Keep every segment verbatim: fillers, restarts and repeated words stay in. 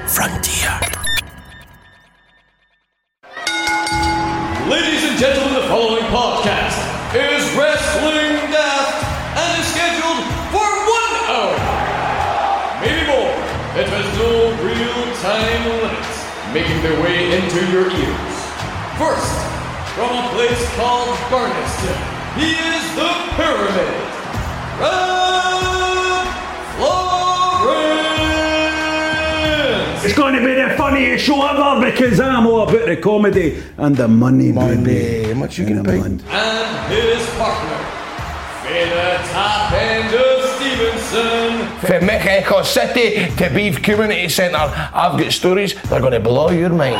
frontier. Ladies and gentlemen, the following podcast is Wrestling Daft and is scheduled for one hour. Maybe more. It has no real-time limits, making their way into your ears. First, from a place called Barneston, he is the Pyramid. Rob Florence! It's going to be the funniest show ever because I'm all about the comedy and the money, Money. How much you gonna pay? And his partner, Fela Top End of Stevenson. From Echo City to Beef Community Centre, I've got stories that are going to blow your mind.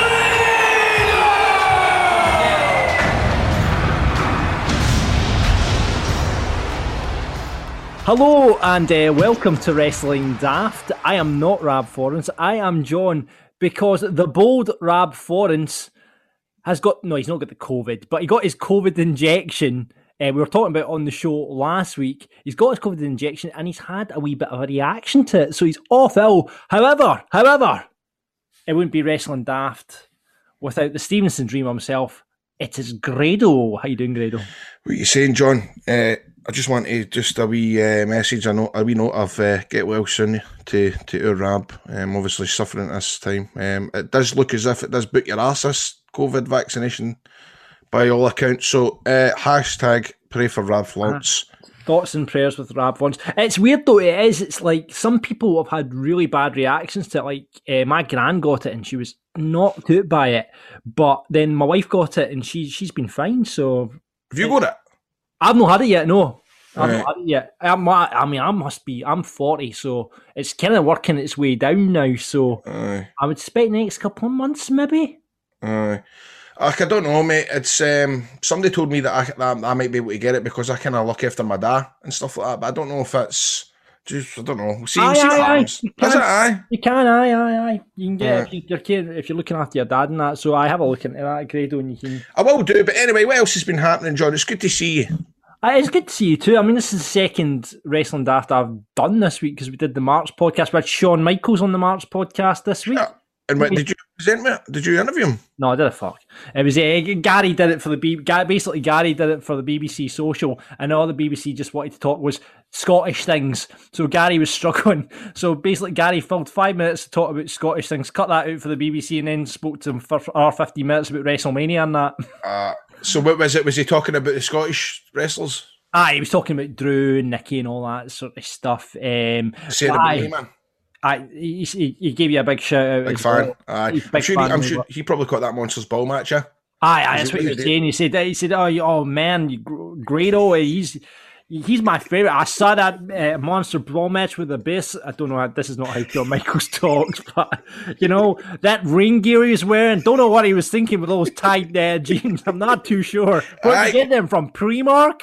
Hello and uh, welcome to Wrestling Daft. I am not Rab Florence, I am John, because the bold Rab Florence has got, no, he's not got the COVID, but he got his COVID injection. Uh, we were talking about it on the show last week. He's got his COVID injection and he's had a wee bit of a reaction to it, so he's off ill. However, however, it wouldn't be Wrestling Daft without the Stevenson Dream himself. It is Grado. How you doing, Grado? What are you saying, John? Uh, I just want to just a wee uh, message, a, note, a wee note of uh, get well soon to, to our Rab. Um, obviously suffering at this time. Um, it does look as if it does boot your ass, this COVID vaccination, by all accounts. So uh, hashtag pray for Rab Florence. Uh, thoughts and prayers with Rab Florence. It's weird though, it is. It's like some people have had really bad reactions to it. Like uh, my gran got it and she was knocked out by it. But then my wife got it and she, she's been fine. So have you got it? I've not had it yet, no. I've right. not had it yet. I'm, I mean, I must be, I'm forty, so it's kind of working its way down now. So Aye. I would expect next couple of months, maybe. Aye. I don't know, mate. It's um, somebody told me that I, that I might be able to get it because I kind of look after my dad and stuff like that. But I don't know if it's just, I don't know. We'll see, Aye, see what aye, happens. aye. Is it aye? You can, aye, aye, aye. You can get Aye. it if, you, you're caring, if you're looking after your dad and that. So I have a look into that, Grado, and you can. I will do. But anyway, what else has been happening, John? It's good to see you. Uh, it's good to see you too. I mean, this is the second Wrestling Daft I've done this week because we did the March podcast. We had Shawn Michaels on the March podcast this week. Yeah. And what, did you present me? Did you interview him? No, I did a fuck. It was uh, Gary did it for the B. Basically, Gary did it for the B B C Social, and all the B B C just wanted to talk was Scottish things. So Gary was struggling. So basically, Gary filled five minutes to talk about Scottish things, cut that out for the B B C, and then spoke to him for our fifteen minutes about WrestleMania and that. Uh, so what was it? Was he talking about the Scottish wrestlers? Ah, he was talking about Drew and Nikki and all that sort of stuff. Um, Saying about me, man. I, he, he, he gave you a big shout out. Big as fan. well. Aye. He's a I'm big sure, fan he, I'm of sure what- he probably caught that Monsters Ball match, yeah? Aye, aye, Is that's it what he what was he saying. He said, he said, oh, you- oh man, you, Grado, he's he's my favourite. I saw that uh, Monster Ball match with the bass. I don't know, this is not how Shawn Michaels talks, but, you know, that ring gear he was wearing, don't know what he was thinking with those tight uh, jeans. I'm not too sure. Where did you get them from? Primark?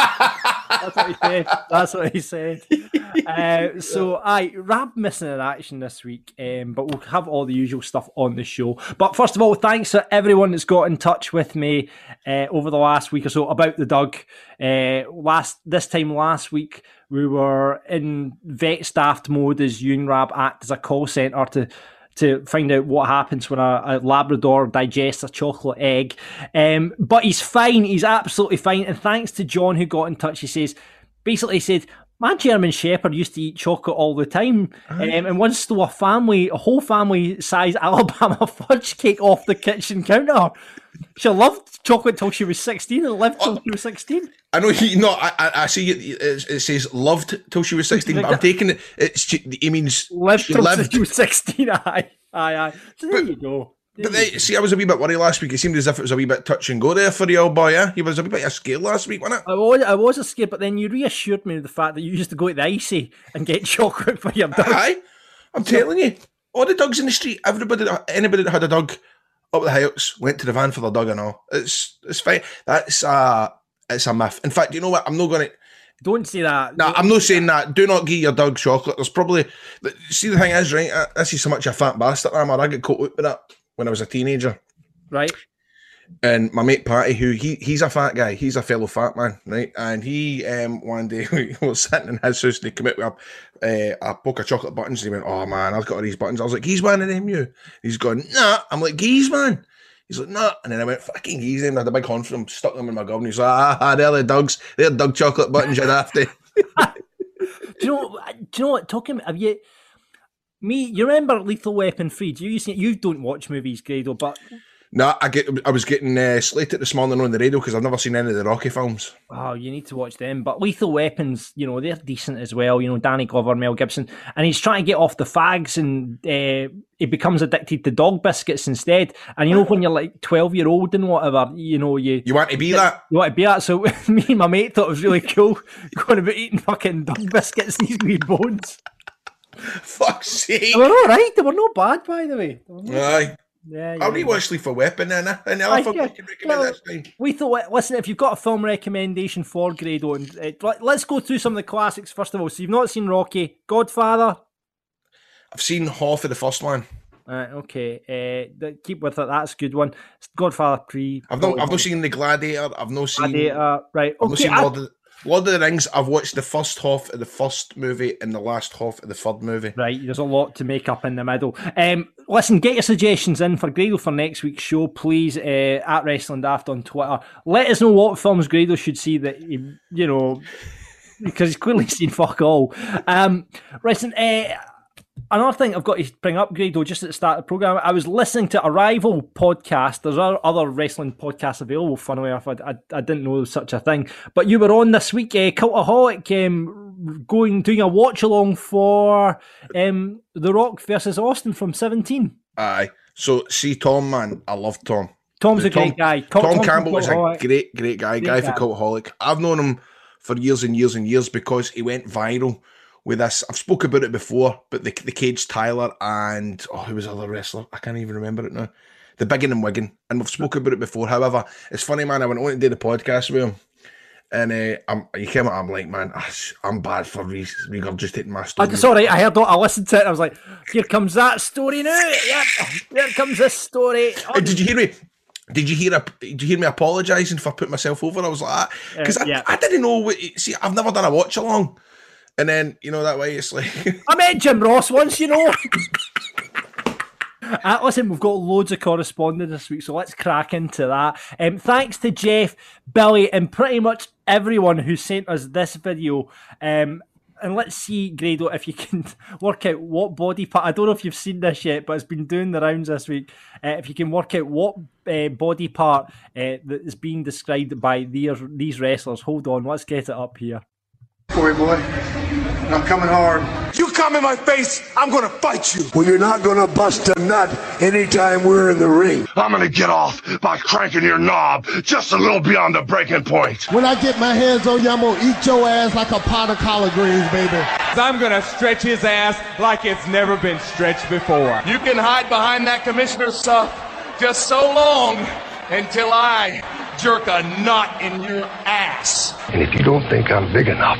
That's what he said. That's what he said. Uh, so, aye, Rab missing in action this week, um, but we'll have all the usual stuff on the show. But first of all, thanks to everyone that's got in touch with me uh, over the last week or so about the Doug. Uh, last this time last week, we were in vet staffed mode as you and Rab act as a call centre to to find out what happens when a, a Labrador digests a chocolate egg. Um, but he's fine. He's absolutely fine. And thanks to John who got in touch, he says, basically said, my German Shepherd used to eat chocolate all the time, um, and once stole a family, a whole family-size Alabama fudge cake off the kitchen counter. She loved chocolate till she was sixteen and lived till she was sixteen. I know he, no, I, I, I see it, it, it says loved till she was sixteen, but I'm taking it, it's, he means lived she till lived. she was sixteen, aye, aye, aye. So there But- you go. But they, see, I was a wee bit worried last week. It seemed as if it was a wee bit touch and go there for the old boy, yeah? He was a wee bit scared last week, wasn't it? I was, I was scared, but then you reassured me of the fact that you used to go to the Icy and get chocolate for your dog. Aye. I'm telling you. All the dogs in the street, everybody, anybody that had a dog up the house went to the van for their dog and all. It's it's fine. That's a, it's a myth. In fact, you know what? I'm not going to... Don't say that. No, I'm not saying that. Do not give your dog chocolate. There's probably... See, the thing is, right, this is so much a fat bastard I am, or I get caught up with that when I was a teenager. Right. And my mate Patty, who he he's a fat guy, he's a fellow fat man, right? And he um one day we was sitting in his house and he came out with a, uh, a book of chocolate buttons and he went, "Oh man, I've got all these buttons." I was like, "He's one of them, you?" He's going, "Nah." I'm like, "He's man." He's like, "Nah." And then I went, "Fucking he's him." I had a big horn for him, stuck them in my gob, and he's like, "Ah, ah they're the Doug's, they're Doug chocolate buttons you'd have to." do you know? Do you know what? Talking, have you? Me, you remember Lethal Weapon three? Do you? You don't watch movies, Grado, but. No, I get. I was getting uh, slated this morning on the radio because I've never seen any of the Rocky films. Oh, you need to watch them. But Lethal Weapons, you know, they're decent as well. You know, Danny Glover, Mel Gibson, and he's trying to get off the fags, and uh, he becomes addicted to dog biscuits instead. And you know, when you're like twelve year old and whatever, you know, you you want to be that. You want to be that. So me and my mate thought it was really cool going about eating fucking dog biscuits and these wee bones. Fuck's sake! They were all right. They were not bad, by the way. Aye. Yeah, I'll yeah. rewatch Lethal Weapon and any other film we can recommend this time. We thought, listen, if you've got a film recommendation for Grado, and uh, let's go through some of the classics first of all. So you've not seen Rocky, Godfather? I've seen half of the first one. Uh, okay, uh, keep with it. That's a good one. Godfather three. I've not, I've not seen The Gladiator. I've not seen. Gladiator, right? I've okay, not seen I, Lord of, Lord of the Rings. I've watched the first half of the first movie and the last half of the third movie. Right, there's a lot to make up in the middle. Um, listen, get your suggestions in for Grado for next week's show, please. Uh, at Wrestling Daft on Twitter. Let us know what films Grado should see that he, you know, because he's clearly seen fuck all. Um, listen, uh, another thing I've got to bring up, Grado, just at the start of the programme, I was listening to a rival podcast. There's other wrestling podcasts available, funnily enough. I, I, I didn't know there was such a thing. But you were on this week, uh, Cultaholic, um, going, doing a watch-along for um, The Rock versus Austin from seventeen. Aye. So, see Tom, man. I love Tom. Tom's a Tom, great guy. Tom, Tom Campbell is a great, great guy. Great guy guy. for Cultaholic. I've known him for years and years and years because he went viral with this. I've spoke about it before, but the the Cage Tyler and oh, who was the other wrestler? I can't even remember it now. The Biggin and Wiggin, and we've spoken about it before. However, it's funny, man. I went on to do the podcast with him, and uh, I'm, he came out. I'm like, man, I'm bad for re- regurgitating my story. It's all right. I heard it. I listened to it. I was like, here comes that story now. Yep, here comes this story. Oh, Hey, did you hear me? Did you hear? A, did you hear me apologising for putting myself over? I was like, because Uh, yeah. I, I didn't know. What, see, I've never done a watch along. And then, you know, that way it's like... I met Jim Ross once, you know. uh, listen, we've got loads of correspondence this week, so let's crack into that. Um, thanks to Jeff, Billy, and pretty much everyone who sent us this video. Um, and let's see, Grado, if you can work out what body part... I don't know if you've seen this yet, but it's been doing the rounds this week. Uh, if you can work out what uh, body part uh, that is being described by these, these wrestlers. Hold on, let's get it up here. For you, boy. I'm coming hard. You come in my face, I'm gonna fight you. Well, you're not gonna bust a nut anytime we're in the ring. I'm gonna get off by cranking your knob just a little beyond the breaking point. When I get my hands on you, I'm gonna eat your ass like a pot of collard greens, baby. I'm gonna stretch his ass like it's never been stretched before. You can hide behind that commissioner stuff just so long until I jerk a knot in your ass. And if you don't think I'm big enough,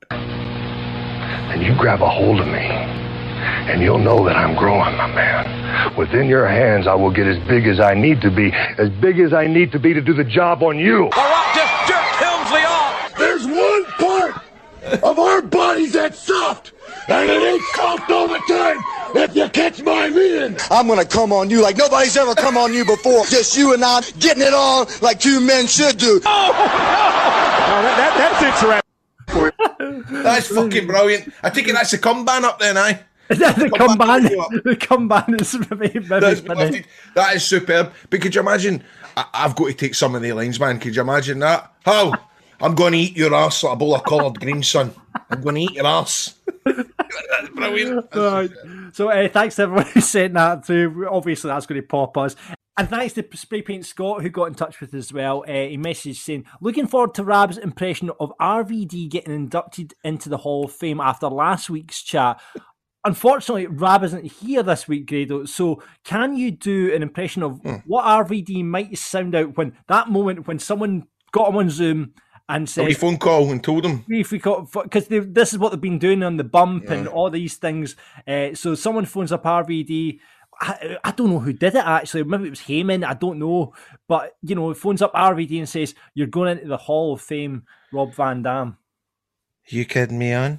then you grab a hold of me, and you'll know that I'm growing, my man. Within your hands, I will get as big as I need to be, as big as I need to be to do the job on you. The Rock just jerked Helmsley off. There's one part of our bodies that's soft, and it ain't soft all the time, if you catch my meaning. I'm gonna come on you like nobody's ever come on you before. Just you and I getting it on like two men should do. Oh, no, that, that, that's interesting. That's fucking brilliant. I take it that's the cum ban up then, aye? Is that the cum ban? The cum ban is maybe, That's maybe lifted. That is superb. But could you imagine? I, I've got to take some of the lines, man. Could you imagine that? How? I'm going to eat your ass like a bowl of collared greens, son. I'm going to eat your ass. That's brilliant. That's Right. So uh, thanks to everyone who sent that through. Obviously, that's going to pop us. And thanks to Spray Paint Scott, who got in touch with us as well. Uh, he messaged saying, looking forward to Rab's impression of R V D getting inducted into the Hall of Fame after last week's chat. Unfortunately, Rab isn't here this week, Grado, so can you do an impression of mm. what R V D might sound out when that moment when someone got him on Zoom and said... A wee phone call and told him. Because this is what they've been doing on the bump yeah. and all these things. Uh, so someone phones up R V D... I, I don't know who did it actually. Maybe it was Heyman. I don't know. But, you know, phones up R V D and says, you're going into the Hall of Fame, Rob Van Dam. You kidding me on?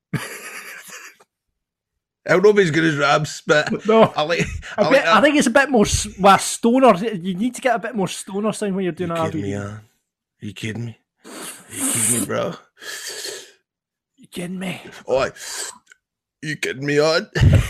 I don't know if he's good as Rabs, but no. I like. I, I, like bet, I think it's a bit more well, stoner. You need to get a bit more stoner sound when you're doing you R V kidding D. me on? Are you kidding me? Are you kidding me, bro? You kidding me? Oh, you kidding me on?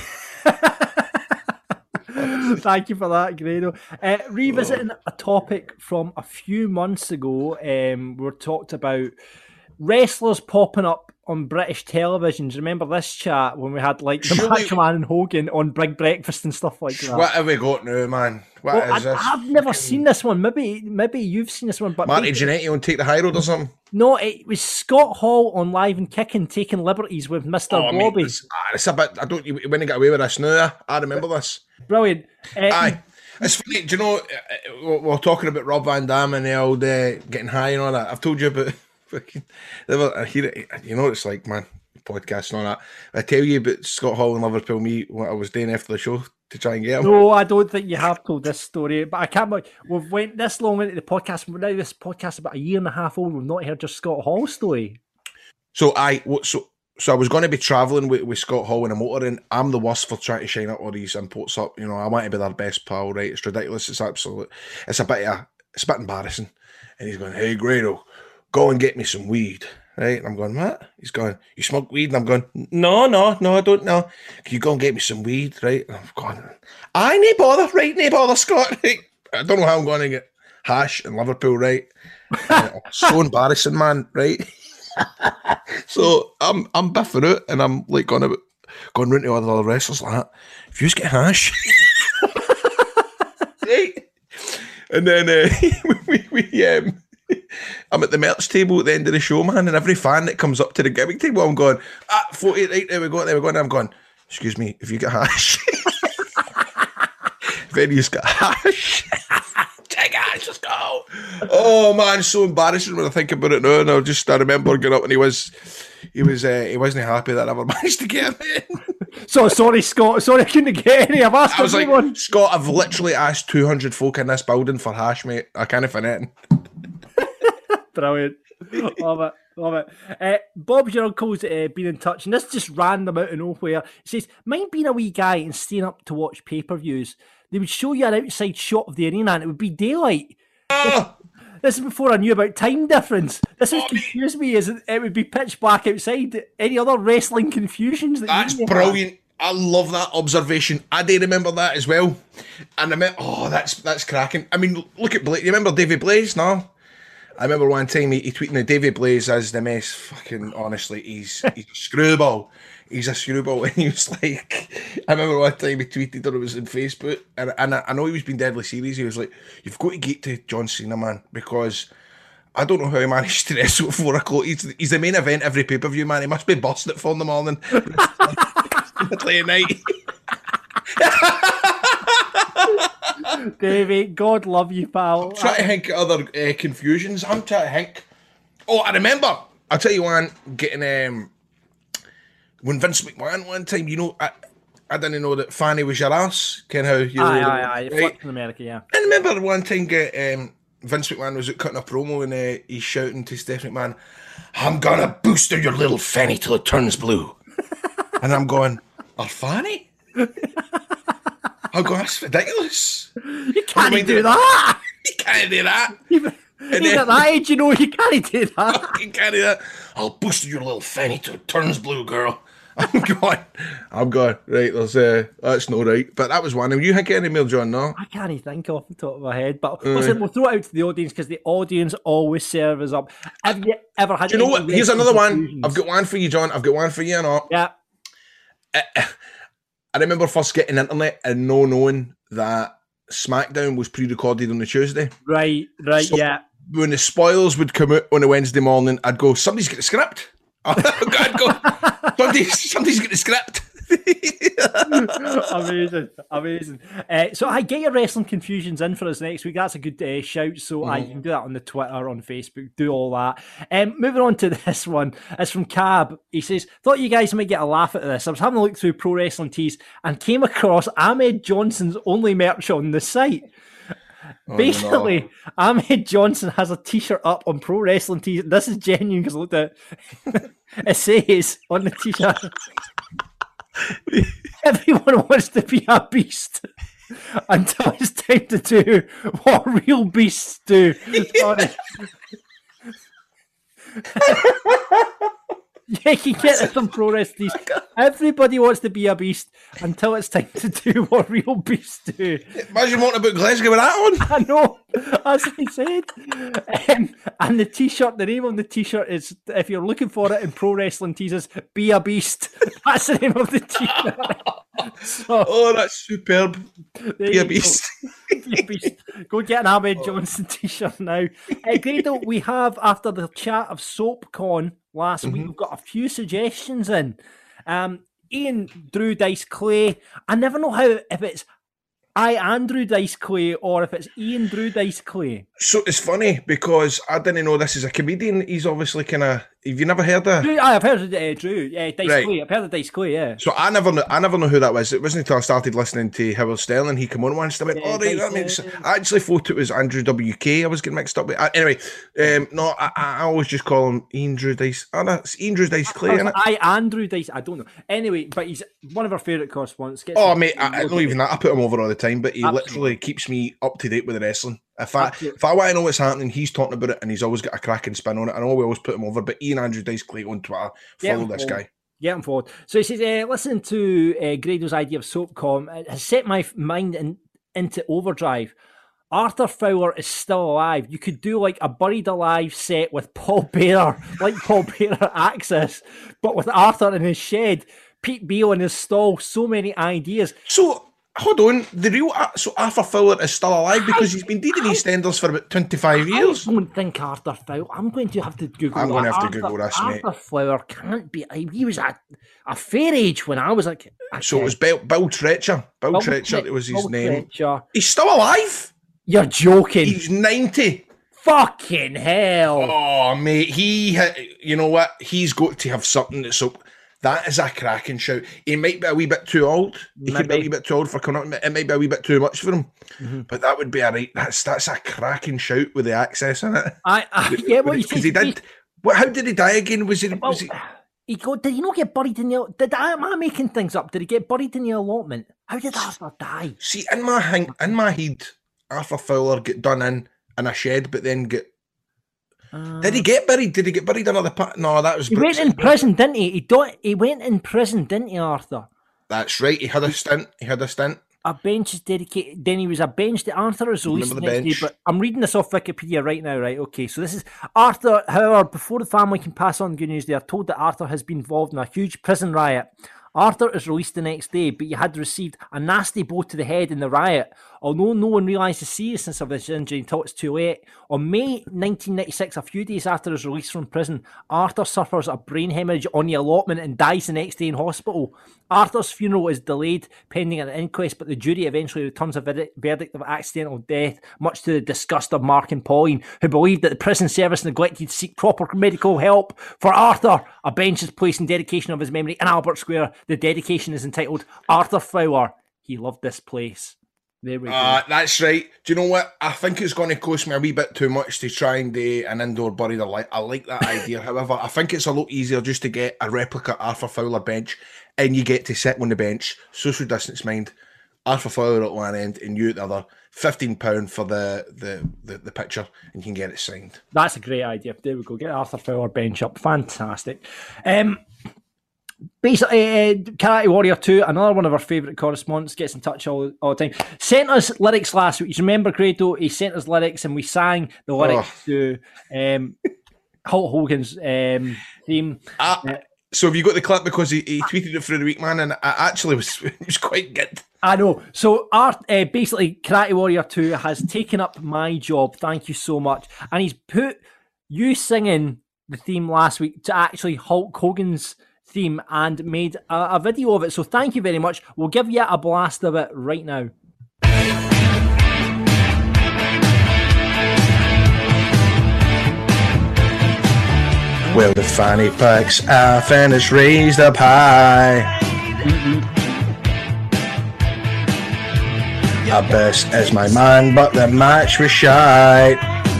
Thank you for that, Grado. Uh, revisiting oh. a topic from a few months ago, um, we were talked about wrestlers popping up on British televisions. Remember this chat when we had like the Surely, Macho Man and Hogan on Big Breakfast and stuff like that? What have we got now, man? What well, is I, this? I've never seen this one. Maybe maybe you've seen this one. But Marty Jannetty on Take the High Road or something? No, it was Scott Hall on Live and Kicking taking liberties with Mister Oh, Bobby. Mate, it's, it's a bit. I don't. You wouldn't get away with this now. I remember this. Brilliant. Uh, Aye. It's funny. Do you know? We're talking about Rob Van Dam and the old uh, getting high and all that. I've told you about. I hear it. You know what it's like, man. Podcast and all that. I tell you about Scott Hall and Liverpool. Me, what I was doing after the show to try and get him. No, I don't think you have told this story. But I can't. We've went this long into the podcast. Now this podcast is about a year and a half old. We've not heard just Scott Hall's story. So I so so I was going to be travelling with, with Scott Hall in a motor, and I'm the worst for trying to shine up all these imports up. You know, I want to be their best pal, right? It's ridiculous. It's absolute. It's a bit of, it's a bit embarrassing. And he's going, "Hey, Grado, go and get me some weed." Right, and I'm going, what? He's going, you smoke weed? And I'm going, no, no, no, I don't know. Can you go and get me some weed? Right, and I'm going, I no bother, right, no bother, Scott. Right, I don't know how I'm going to get hash in Liverpool, right? uh, so embarrassing, man, right? So I'm I'm biffing out, and I'm like going about going round to all the other wrestlers like that. If you just get hash, right? And then uh, we we um. I'm at the merch table at the end of the show, man, and every fan that comes up to the gimmick table, I'm going, ah, forty, right, there we go, there we go, and I'm going, excuse me, if you get hash, if anybody's got hash, take hash, let's go. Oh, man, it's so embarrassing when I think about it now, and I just, I remember getting up, and he was, he was, uh, he wasn't happy that I never managed to get him in. So, sorry, Scott, sorry I couldn't get any, I've asked I was everyone. Like, Scott, I've literally asked two hundred folk in this building for hash, mate, I can't fit it in. Brilliant. Love it. Love it. Uh, Bob's your uncle's uh, been in touch, and this just random out of nowhere. He says, mind being a wee guy and staying up to watch pay-per-views. They would show you an outside shot of the arena and it would be daylight. Oh. This, this is before I knew about time difference. This would confuse me as it would be pitch black outside. Any other wrestling confusions? That That's brilliant. Have? I love that observation. I do remember that as well. And I meant, oh, that's that's cracking. I mean, look at Blaze. You remember Davey Blaze? No? I remember one time he, he tweeted, "Now Davey Blaze is the mess." Fucking honestly, he's he's a screwball. He's a screwball, and he was like, I remember one time he tweeted, or it was on Facebook, and, and I, I know he was being deadly serious. He was like, "You've got to get to John Cena, man, because I don't know how he managed to wrestle at four o'clock. He's, he's the main event every pay per view, man. He must be busting at four in the morning, late at night." Davey, God love you, pal. I'm trying to think of other uh, confusions. I'm trying to think. Oh, I remember. I'll tell you one, getting um, when Vince McMahon one time, you know, I, I didn't know that Fanny was your ass. Kind of how you aye, know, aye, aye. right? Flipped in America, yeah. I remember one time get um, Vince McMahon was out cutting a promo and uh, he's shouting to Stephanie McMahon, "I'm gonna booster your little fanny till it turns blue." And I'm going, "Our Fanny?" I'm going, "That's ridiculous. You can't do that. You can't do that." Even, even at that age, you know, you can't do that. You can't do that. "I'll boost your little fanny till it turns blue, girl." I'm going, I'm going, right, there's, uh, that's not right. But that was one. Have you think any more, John, no? I can't even think off the top of my head. But Uh. listen, we'll throw it out to the audience because the audience always serve us up. Have you ever had Do you know any what? Here's wrestling another one. confusions? I've got one for you, John. I've got one for you, no? Yeah. I, I remember first getting internet and no knowing that SmackDown was pre-recorded on the Tuesday. Right, right, So yeah. when the spoilers would come out on a Wednesday morning, I'd go, "Somebody's got the script." I'd go, somebody's, somebody's got the script. amazing, amazing. Uh, so I get your wrestling confusions in for us next week. That's a good uh, shout. So mm-hmm. I you can do that on the Twitter, on Facebook, do all that. Um, moving on to this one, it's from Cab. He says, "Thought you guys might get a laugh at this. I was having a look through Pro Wrestling Tees and came across Ahmed Johnson's only merch on the site." Oh, Basically, no. Ahmed Johnson has a t-shirt up on Pro Wrestling Tees. This is genuine because I looked at it. It says on the t-shirt, "Everyone wants to be a beast until it's time to do what real beasts do." Sorry. Yeah, you can get this on Pro Wrestling Tees. Everybody wants to be a beast until it's time to do what real beasts do. Imagine wanting to book Glasgow with that one. I know, as he said. Um, and the t-shirt, the name of the t-shirt is, if you're looking for it in Pro Wrestling Tees, is Be a Beast. That's the name of the t-shirt. So, oh, that's superb. Be a beast. Be a beast. Go get an Ahmed Johnson t-shirt now. Uh, Grado, we have, after the chat of SoapCon last mm-hmm. week, we've got a few suggestions in. Um, Ian Drew Dice Clay. I never know how if it's I Andrew Dice Clay or if it's Ian Drew Dice Clay. So it's funny because I didn't know this is a comedian. He's obviously kind of. Have you never heard of? Drew, I've heard of uh, Drew uh, Dice right. Clay. I've heard of Dice Clay. Yeah. So I never, know, I never know who that was. It wasn't until I started listening to Howard Sterling. He came on once. I went, yeah, "Oh, right, that makes." Uh, I actually thought it was Andrew W K. I was getting mixed up with. Uh, anyway, um, no, I, I always just call him Ian Drew Dice. Oh, no, it's Ian Drew Dice Clay, isn't it? I Andrew Dice. I don't know. Anyway, but he's one of our favourite correspondents. Gets oh, mate, I, I not even that. I put him over all the time, but he Absolutely. literally keeps me up to date with the wrestling. If I Absolutely. if I want to know what's happening, he's talking about it, and he's always got a cracking spin on it. I know we always put him over, but Ian Andrew Dice Clay on Twitter, follow this guy. Get him forward. So he says, uh, "Listen to uh, Grado's idea of SoapCom. It has set my mind in, into overdrive. Arthur Fowler is still alive. You could do like a Buried Alive set with Paul Bearer, like Paul Bearer Access, but with Arthur in his shed, Pete Beale in his stall. So many ideas." So. Hold on, the real so Arthur Fowler is still alive because he's been dead in EastEnders for about twenty-five years. I don't think Arthur Fowler. I'm going to have to Google. I'm going that. to have Arthur, to Google this, Arthur mate. Arthur Fowler can't be. He was at a fair age when I was like. So it was Bill, Bill Tretcher. Bill, Bill Tretcher. Tre- it was his Bill name. Tretcher. He's still alive. You're joking. He's ninety. Fucking hell. Oh, mate, he. You know what? He's got to have something that's up. That is a cracking shout. He might be a wee bit too old. He Maybe. could be a wee bit too old for coming up. It might be a wee bit too much for him. Mm-hmm. But that would be a right. That's that's a cracking shout with the access in it. I, I yeah, what you because he did. What? How did he die again? Was he? Well, was he? He go. Did he not get buried in the? Did I am I making things up? Did he get buried in the allotment? How did Arthur die? See, in my in my head, Arthur Fowler get done in in a shed, but then get. Uh, Did he get buried? Did he get buried under the pit? No, that was. He Brooks. went in prison, didn't he? He don't, He went in prison, didn't he, Arthur? That's right. He had a stint. He had a stint. A bench is dedicated. Then he was a bench. The Arthur is released the next day. But I'm reading this off Wikipedia right now. Right? Okay. So this is Arthur. However, before the family can pass on good news, they are told that Arthur has been involved in a huge prison riot. Arthur is released the next day, but he had received a nasty blow to the head in the riot. Although no one realised the seriousness of his injury until it's too late. On May nineteen ninety-six, a few days after his release from prison, Arthur suffers a brain hemorrhage on the allotment and dies the next day in hospital. Arthur's funeral is delayed pending an inquest, but the jury eventually returns a verdict of accidental death, much to the disgust of Mark and Pauline, who believed that the prison service neglected to seek proper medical help for Arthur. A bench is placed in dedication of his memory in Albert Square. The dedication is entitled Arthur Fowler. He loved this place. There we go. Uh, that's right. Do you know what? I think it's going to cost me a wee bit too much to try and do an indoor buried alive. I like that idea. However, I think it's a lot easier just to get a replica Arthur Fowler bench and you get to sit on the bench, social distance mind, Arthur Fowler at one end and you at the other. fifteen pounds for the, the, the, the picture and you can get it signed. That's a great idea. There we go. Get Arthur Fowler bench up. Fantastic. Um, Basically, uh, Karate Warrior two, another one of our favourite correspondents, gets in touch all, all the time. Sent us lyrics last week. You remember, Grado? He sent us lyrics and we sang the lyrics oh. to um, Hulk Hogan's um, theme. Uh, uh, so have you got the clip? Because he, he tweeted it through the week, man, and it actually was, it was quite good. I know. So our, uh, basically, Karate Warrior two has taken up my job. Thank you so much. And he's put you singing the theme last week to actually Hulk Hogan's theme and made a, a video of it. So thank you very much. We'll give you a blast of it right now. Well, the fanny packs off and it's raised up high. Mm-mm. I best as my man, but the match was shite.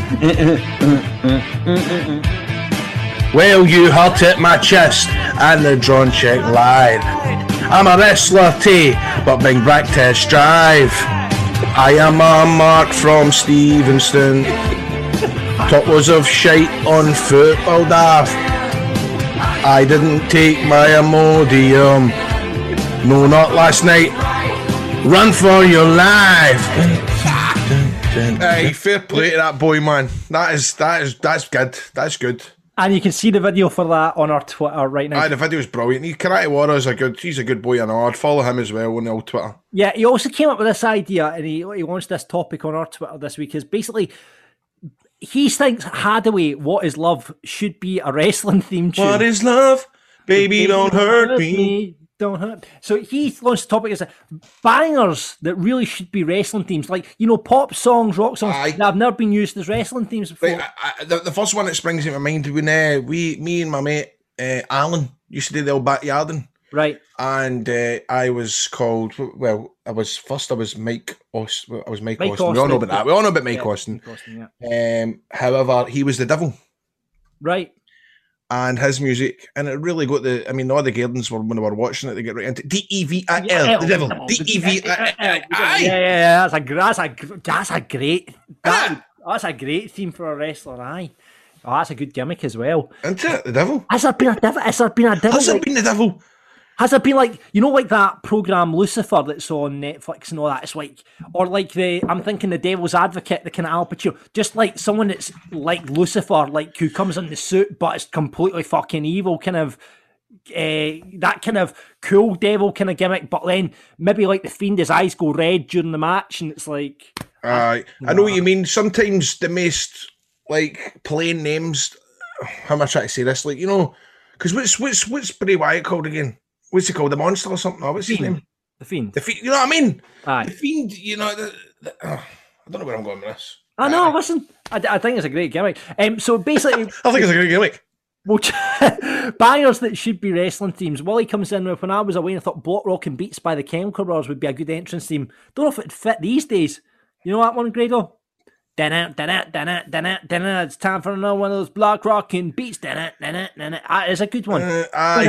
Well, you hurt at my chest and the drawn check lied. I'm a wrestler too, but bring back test drive. I am a Mark from Stevenston. Top was of shite on football daft. I didn't take my Imodium. No, not last night. Run for your life. Hey, fair play to that boy, man. That is that is that's good. That's good. And you can see the video for that on our Twitter right now. Aye, the video's brilliant. He, Karate Warrior's a good. He's a good boy, and I'd follow him as well on the old Twitter. Yeah, he also came up with this idea, and he he launched this topic on our Twitter this week. Is basically he thinks Hadaway, What Is Love, should be a wrestling theme tune. What is love, baby? baby don't, don't hurt, hurt me. me. Don't hurt. So he launched the topic as bangers that really should be wrestling themes, like, you know, pop songs, rock songs Aye. that have never been used as wrestling themes before. Right, I, I, the, the first one that springs into my mind when uh, we, me and my mate uh, Alan used to do the old backyarding. Right. And uh, I was called, well, I was first. I was Mike Austin. I was Mike, Mike Austin. Austin. We all know about that. We all know about Mike yeah, Austin. Mike Austin yeah. Um, however, he was the devil. Right. And his music, and it really got the. I mean, all the Gardens were when they were watching it, they get right into D E V I L, the devil. D E V I L. Yeah, yeah, yeah. That's a that's a that's a great that, that's a great theme for a wrestler. Aye. Oh, that's a good gimmick as well. Isn't it? The devil. Has there been a devil? Has there been a devil? Has there been the devil? Has there been, like, you know, like that program Lucifer that's on Netflix and all that? It's like, or like the, I'm thinking the Devil's Advocate, the kind of Al Pacino, just like someone that's like Lucifer, like who comes in the suit but is completely fucking evil, kind of, uh, that kind of cool devil kind of gimmick. But then maybe like the Fiend, his eyes go red during the match, and it's like, uh, I know what you mean. Sometimes the most like plain names. How am I trying to say this? Like, you know, because what's what's what's Bray Wyatt called again? What's he called? The Monster or something? Oh, what's his Fiend. name? The Fiend. The Fiend. You know what I mean? Aye. The Fiend. You know. The, the, oh, I don't know where I'm going with this. I know. Uh, listen, I, I think it's a great gimmick. Um, so basically, I think it's a great gimmick. Well, bangers that should be wrestling themes. Wally comes in with, when I was away, I thought Block Rock and Beats by the Chemical Brothers would be a good entrance theme. Don't know if it'd fit these days. You know that one, Grado? Da-na, da-na, da-na, da-na, da-na. It's time for another one of those Block Rock and Beats. Da-na, da-na, da-na. Ah, it's a good one. Uh, aye.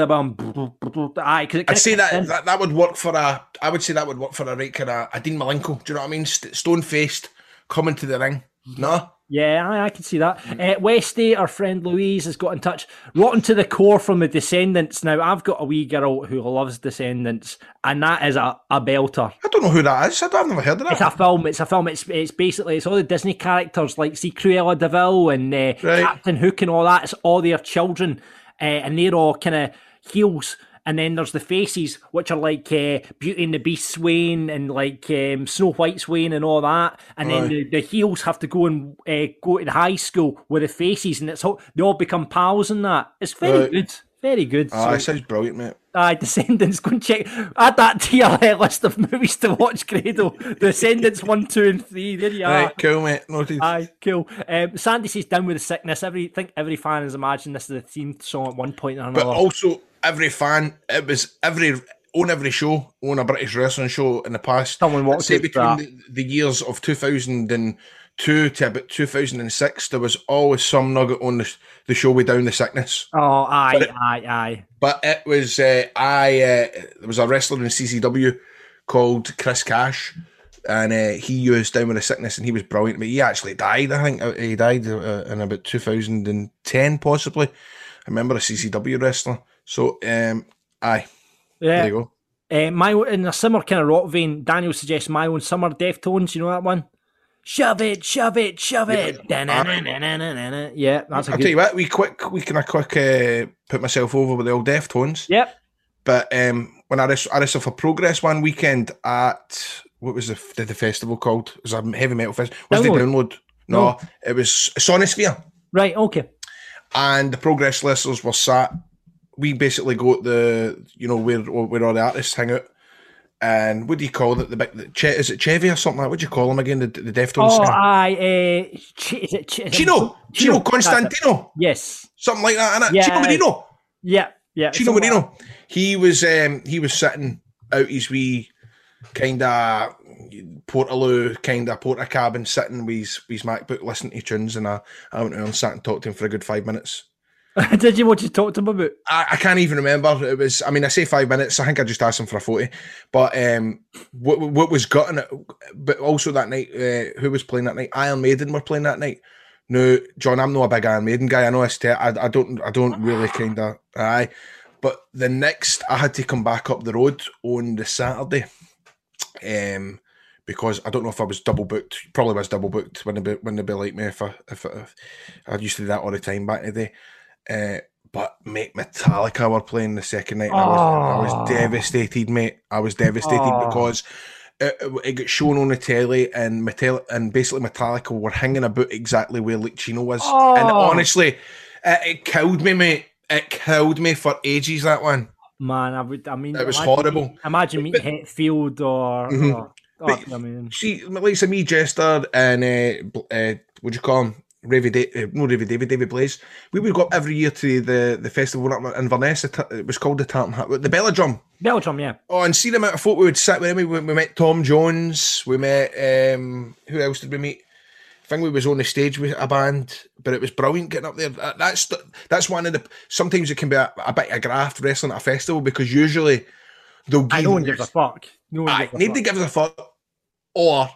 Aye, cause it I'd say that, that that would work for a. I would say that would work for a right kind of a Dean Malenko. Do you know what I mean? St- Stone faced, coming to the ring. No. Yeah, I, I can see that. Uh, Westy, our friend Louise, has got in touch. Rotten to the Core from the Descendants. Now, I've got a wee girl who loves Descendants, and that is a, a belter. I don't know who that is. I don't, I've never heard of that. It's a film. It's a film. It's it's basically, it's all the Disney characters, like, see, Cruella de Vil and uh, right. Captain Hook and all that. It's all their children, uh, and they're all kind of heels. And then there's the faces, which are like uh, Beauty and the Beast Swain and like um, Snow White Swain and all that. And then the, the heels have to go and uh, go to the high school with the faces, and it's all, they all become pals and that. It's very right. good. Very good. Ah, so, it sounds brilliant, mate. Aye, Descendants, go and check. Add that to your list of movies to watch, Grado. Descendants one, two, and three. There you are. Right, cool, mate. Noted. Aye, cool. Um, Sandy says Down with the Sickness. Every, I think every fan has imagined this is the theme song at one point or another. But also, every fan, it was every on every show, on a British wrestling show in the past. Someone watched say it between the, the years of two thousand two to about two thousand six, there was always some nugget on the, the show with Down the Sickness. Oh, aye, it, aye, aye. But it was, uh, I, uh, there was a wrestler in C C W called Chris Cash, and uh, he used Down with the Sickness, and he was brilliant. But he actually died, I think. He died uh, in about two thousand ten, possibly. I remember a C C W wrestler. So, um, aye. Yeah. There you go. Uh, my in a similar kind of rock vein, Daniel suggests My Own Summer, Deftones. You know that one? Shove it, shove it, shove it. Yeah, uh, yeah that's a I'll good... tell you what, we quick, we can a quick uh, put myself over with the old Deftones. Yep. But um, when I wrestled, I wrestled for Progress one weekend at, what was the the, the festival called? It was a heavy metal festival. Was the Download? No, no, it was Sonosphere. Right, okay. And the Progress listeners were sat we basically go to the, you know, where where all the artists hang out. And what do you call it? The big, the, che, is it Chevy or something like that? What do you call him again? The, the Deftones Oh, singer? aye, uh, Ch- is it Ch- is it- Chino, Chino Constantino. Yes, something like that, innit? Yeah, Chino Marino. Yeah, yeah. Chino something Marino. like that. He was um, he was sitting out his wee kind of Portaloo kind of porta cabin, sitting with his, with his MacBook, listening to tunes, and I, I went around and sat and talked to him for a good five minutes. Did you what you talked to him about? I, I can't even remember. It was, I mean, I say five minutes. I think I just asked him for a photo. But um, what what was gutting it, but also that night, uh, who was playing that night? Iron Maiden were playing that night. No, John, I'm not a big Iron Maiden guy. I know it's te- I, I don't I don't really kind of aye. But the next, I had to come back up the road on the Saturday, um, because I don't know if I was double booked. Probably was double booked. Wouldn't be wouldn't be like me if I if, I, if I used to do that all the time back in the day. Uh, but mate, Metallica were playing the second night. And I, was, I was devastated, mate. I was devastated Oh. because it, it got shown on the telly, and Metal and basically Metallica were hanging about exactly where Luke Chino was. Oh. And honestly, it, it killed me, mate. It killed me for ages. That one. Man, I would. I mean, It was imagine horrible. meeting- Imagine meeting Hetfield or. Mhm. or oh, But I mean, See, like me, Jester, and uh, bl- uh, what do you call him? Ravy da- uh, no, Ravy David, David Blaze. We would go up every year to the, the festival up in Inverness. It it was called the Tartan Hat, the Belladrum. Belgium, yeah. Oh, and see the amount of folk we would sit with him. We, we met Tom Jones. We met um, who else did we meet? I think we was on the stage with a band, but it was brilliant getting up there. That, that's the, that's one of the. Sometimes it can be a, a bit of graft wrestling at a festival because usually they'll give. I no one gives a fuck. No one Aye, gives a nobody fuck. gives a fuck. Or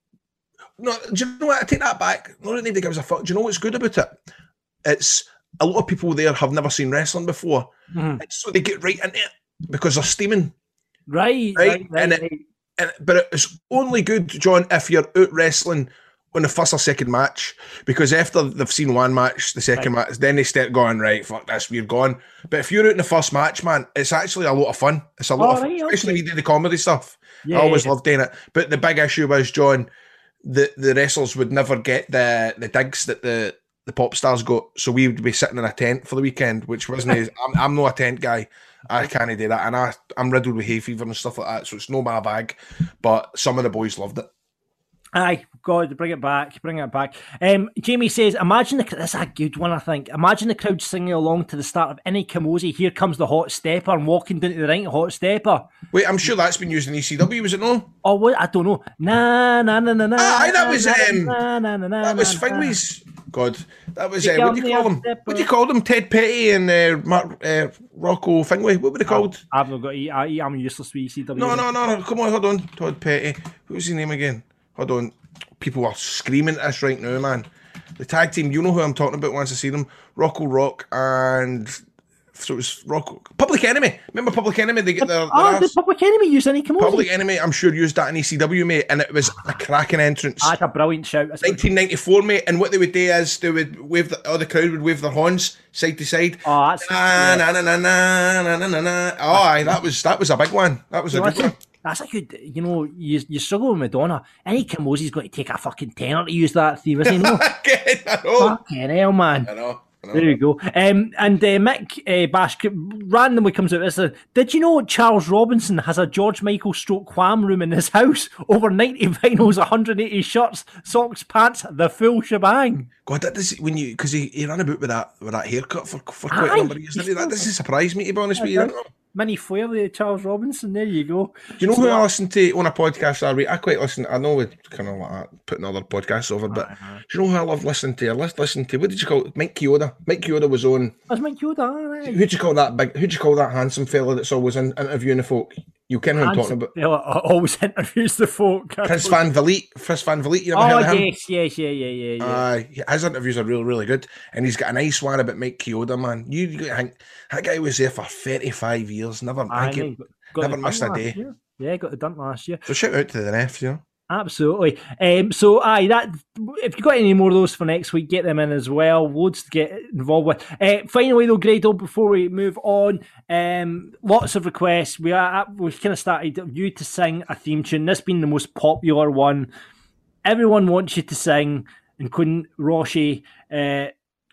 no, do you know what? I take that back. Not that nobody gives a fuck. Do you know what's good about it? It's a lot of people there have never seen wrestling before, Mhm. and so they get right into it because they're steaming. Right, Right, right, right. and it- right. And, but it's only good, John, if you're out wrestling on the first or second match, because after they've seen one match, the second match, then they start going, right, fuck this, we're gone. But if you're out in the first match, man, it's actually a lot of fun. It's a lot Oh, of fun, right, especially okay. when you do the comedy stuff. Yeah, I always yeah. loved doing it. But the big issue was, John, the, the wrestlers would never get the, the digs that the, the pop stars got. So we would be sitting in a tent for the weekend, which wasn't, as, I'm, I'm not a tent guy. I can't do that. And I, I'm riddled with hay fever and stuff like that. So it's no my bag. But some of the boys loved it. Aye, God, bring it back, bring it back. Um, Jamie says, imagine the, that's a good one, I think. Imagine the crowd singing along to the start of any Kamosi, Here Comes the Hot Stepper, and walking down to the ring, Hot Stepper. Wait, I'm sure that's been used in E C W, was it no? Oh, what? I don't know. Na, na, na, na, na. Aye, that was, na, um, na, na, na, na, That was na, Fingway's. God, that was, Here uh, what do comes you call the them? stepper. What do you call them? Ted Petty and uh, Mark, uh, Rocco Fingway. What were they called? I've not got. I, I'm useless with E C W. No, no, no, no. Come on, hold on. Todd Petty. What was his name again? Hold on. People are screaming at us right now, man. The tag team, you know who I'm talking about once I see them. Rocco Rock and... So it was Rocco... Public Enemy. Remember Public Enemy? They get their... their Oh, the arse? Public Enemy used any Kamosi. Public Enemy, I'm sure, used that in E C W, mate. And it was a cracking entrance. That's a brilliant shout. That's a- nineteen ninety-four, mate, and what they would do is they would wave the, oh, the crowd would wave their horns side to side. Oh, that's... Na, na, na, na, na, na, na, na, na. Oh, aye, that was that was a big one. That was a You know, good that's, one. a, that's a good, you know, you, you struggle with Madonna. Any Kamosi's got to take a fucking tenner to use that theme, isn't he? No? Again, I know. Fucking hell, man. I know. I know. There you go. Um, and uh, Mick uh, Bash randomly comes out with this. Did you know Charles Robinson has a George Michael stroke wham room in his house? Over ninety vinyls, one hundred eighty shirts, socks, pants, the full shebang. God, that does when you because he, he ran about with that with that haircut for for quite Aye. a number of years. Didn't he? That doesn't surprise me, to be honest with you. Mini Flair, the Charles Robinson. There you go. Do you know who I listen to on a podcast? I, re- I quite listen. I know we kind of like that, putting other podcasts over, but Uh-huh. do you know who I love listening to? I list listen to what did you call it? Mike Chioda. Mike Chioda was on. That's Mike Yoda. Aye. Who'd you call that big? Who'd you call that handsome fella that's always in, interviewing the folk? You ken who I'm talking about? Fella always interviews the folk. Chris Van Vliet. Chris Van Vliet. You ever Oh heard of him? yes, yes, yeah, yeah, yeah, yeah. Uh, his interviews are really, really good, and he's got a nice one about Mike Chioda, man. You, you gotta think that guy was there for thirty-five years, never, I Aye, think, got- got never the missed a done day. last year. Yeah, got it done last year. So shout out to the ref, you know. Absolutely. Um, so, aye, that if you've got any more of those for next week, get them in as well. Loads to get involved with. Uh, finally, though, Grado, before we move on, um, lots of requests. We are we kind of started you to sing a theme tune. This being the most popular one. Everyone wants you to sing, including Roshi. Uh,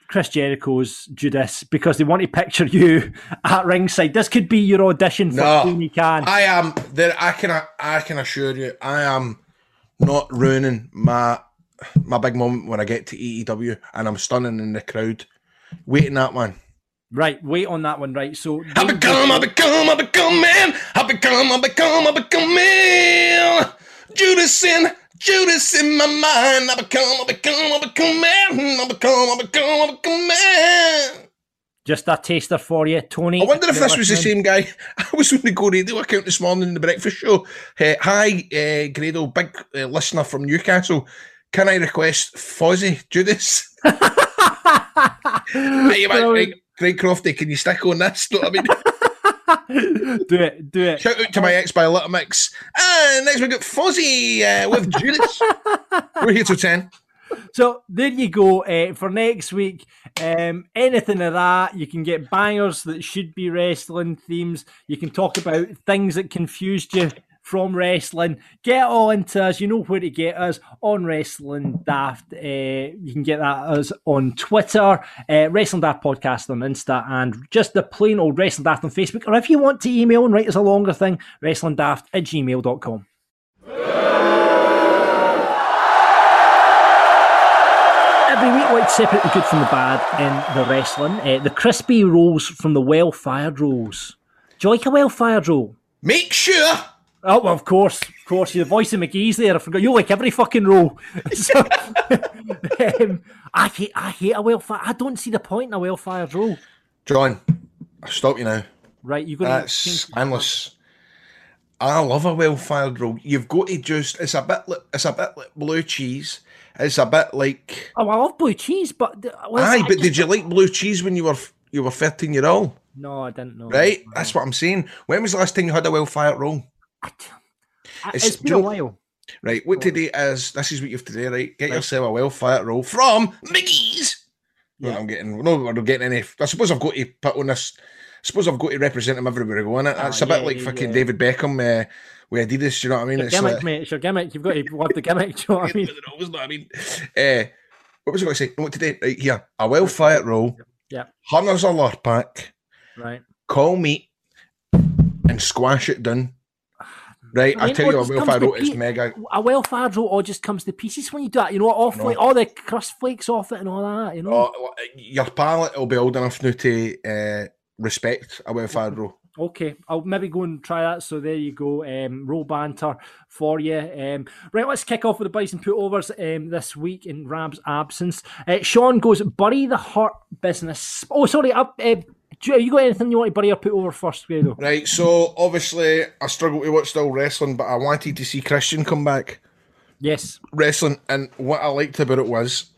Chris Jericho's Judas because they want to picture you at ringside. This could be your audition for No, Tony Khan. I am there. I can I can assure you, I am not ruining my my big moment when I get to E E W and I'm stunning in the crowd, waiting that one. Right, wait on that one. Right, so I become, I become, I become man. I become, I become, I become man. Judas in, Judas in my mind. I become, I become, I become man. I become, I become, I become man. Just a taster for you, Tony. I wonder if this was the same guy. I was on the Go Radio account this morning in the breakfast show. Uh, hi, uh, Grado, big uh, listener from Newcastle. Can I request Fozzy Judas? Hey, man, Greg, Greg Crofty, can you stick on this? Know what I mean? do it, do it. Shout out to my ex by Little Mix. And next we got Fozzy uh, with Judas. We're here till ten. So there you go. Uh, for next week, um, anything of that, you can get bangers that should be wrestling themes. You can talk about things that confused you from wrestling. Get all into us. You know where to get us on Wrestling Daft. Uh, you can get that us on Twitter, uh, Wrestling Daft Podcast on Insta, and just the plain old Wrestling Daft on Facebook. Or if you want to email and write us a longer thing, wrestlingdaft at gmail dot com. Every week, I like to separate the good from the bad in the wrestling. Uh, the crispy rolls from the well-fired rolls. Do you like a well-fired roll? Make sure. Oh, well, of course, of course. You're the voice of McGee's there. I forgot. You like every fucking roll. So, um, I hate, I hate a well-fired. I don't see the point in a well-fired roll. John, I'll stop you now. Right, you've got That's to endless. I love a well-fired roll. You've got to just. It's a bit. Like, it's a bit like blue cheese. It's a bit like. Oh, I love blue cheese, but well, aye, but just... did you like blue cheese when you were you were thirteen year old? No, I didn't know. Right, no. That's what I'm saying. When was the last time you had a well-fired roll? I, I, it's, it's been a while. Right, what today is? This is what you have to do. Right, get right. yourself a well-fired roll from McGee's. Yeah, no, I'm getting. No, we're not getting any. I suppose I've got to put on this. I suppose I've got to represent him everywhere I go. Innit? That's ah, a bit yeah, like fucking yeah. David Beckham. Uh, With Adidas, you know what I mean? It's your gimmick, like, mate. It's your gimmick. You've got to love the gimmick. Do you know what I mean? Always know what I mean. Uh, what was I going to say? What today? Right here, a well-fired roll. Yeah. Hunter's a lure pack. Right. Call meat and squash it down. Right. I, mean, I tell you, a well-fired roll is mega. A well-fired roll all just comes to pieces when you do that. You know, off no. like all the crust flakes off it and all that. You know, oh, your palate will be old enough now to uh, respect a well-fired roll. Okay, I'll maybe go and try that. So there you go, um, roll banter for you. Um, right, let's kick off with the Bison Putovers um, this week in Rab's absence. Uh, Sean goes, bury the Hurt Business. Oh, sorry, uh, uh, you got anything you want to bury or put over first, Grado? Right, so obviously I struggle to watch still wrestling, but I wanted to see Christian come back. Yes. Wrestling, and what I liked about it was,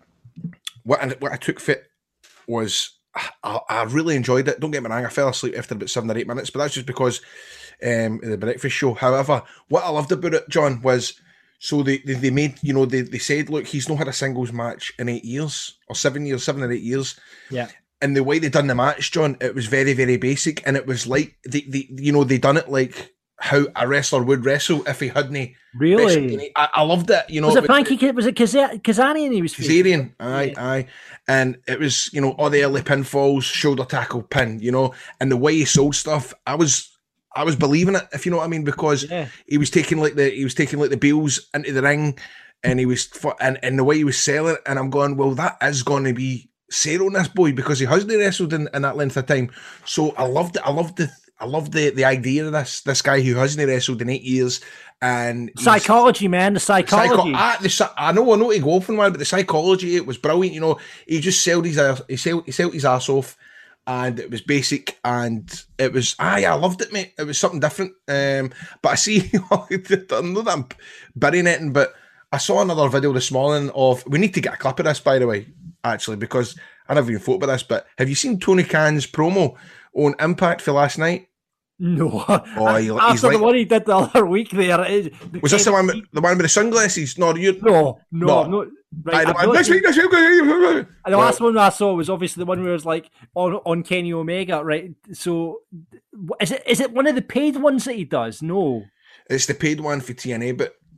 what I, what I took fit was, I, I really enjoyed it. Don't get me wrong, I fell asleep after about seven or eight minutes, but that's just because um, of the breakfast show. However, what I loved about it, John, was so they, they, they made, you know, they, they said, look, he's not had a singles match in eight years or seven years, seven or eight years. Yeah. And the way they done the match, John, it was very, very basic. And it was like, they, they you know, they done it like how a wrestler would wrestle if he hadn't. Really? I, I loved it. You know, was it Frankie? Was it Kazarian? He was Kazarian. Aye, yeah. aye. And it was, you know, all the early pinfalls, shoulder tackle pin, you know, and the way he sold stuff, I was, I was believing it, if you know what I mean, because yeah. he was taking like the, he was taking like the Beals into the ring, and he was, and and the way he was selling it, and I'm going, well, that is going to be Sarah on this boy because he hasn't wrestled in, in that length of time. So I loved it. I loved the. I love the, the idea of this this guy who hasn't wrestled in eight years and psychology, man, the psychology. Psycho- ah, the, I know, I know he go from one, but the psychology, it was brilliant. You know, he just sold his ass, he sold, he sold his ass off, and it was basic, and it was aye, I loved it, mate. It was something different. Um, but I see, I know that I'm burying it, but I saw another video this morning of. We need to get a clip of this, by the way, actually, because I never even thought about this. But have you seen Tony Khan's promo on Impact for last night? No. Oh, he, After he's like, the one he did the other week there. It, the was this the one, with, the one with the sunglasses? No, you. No, no, no. Right, I, this week, this week, the last one I saw was obviously the one where it was like on on Kenny Omega, right? So, is it is it one of the paid ones that he does? No, it's the paid one for T N A. But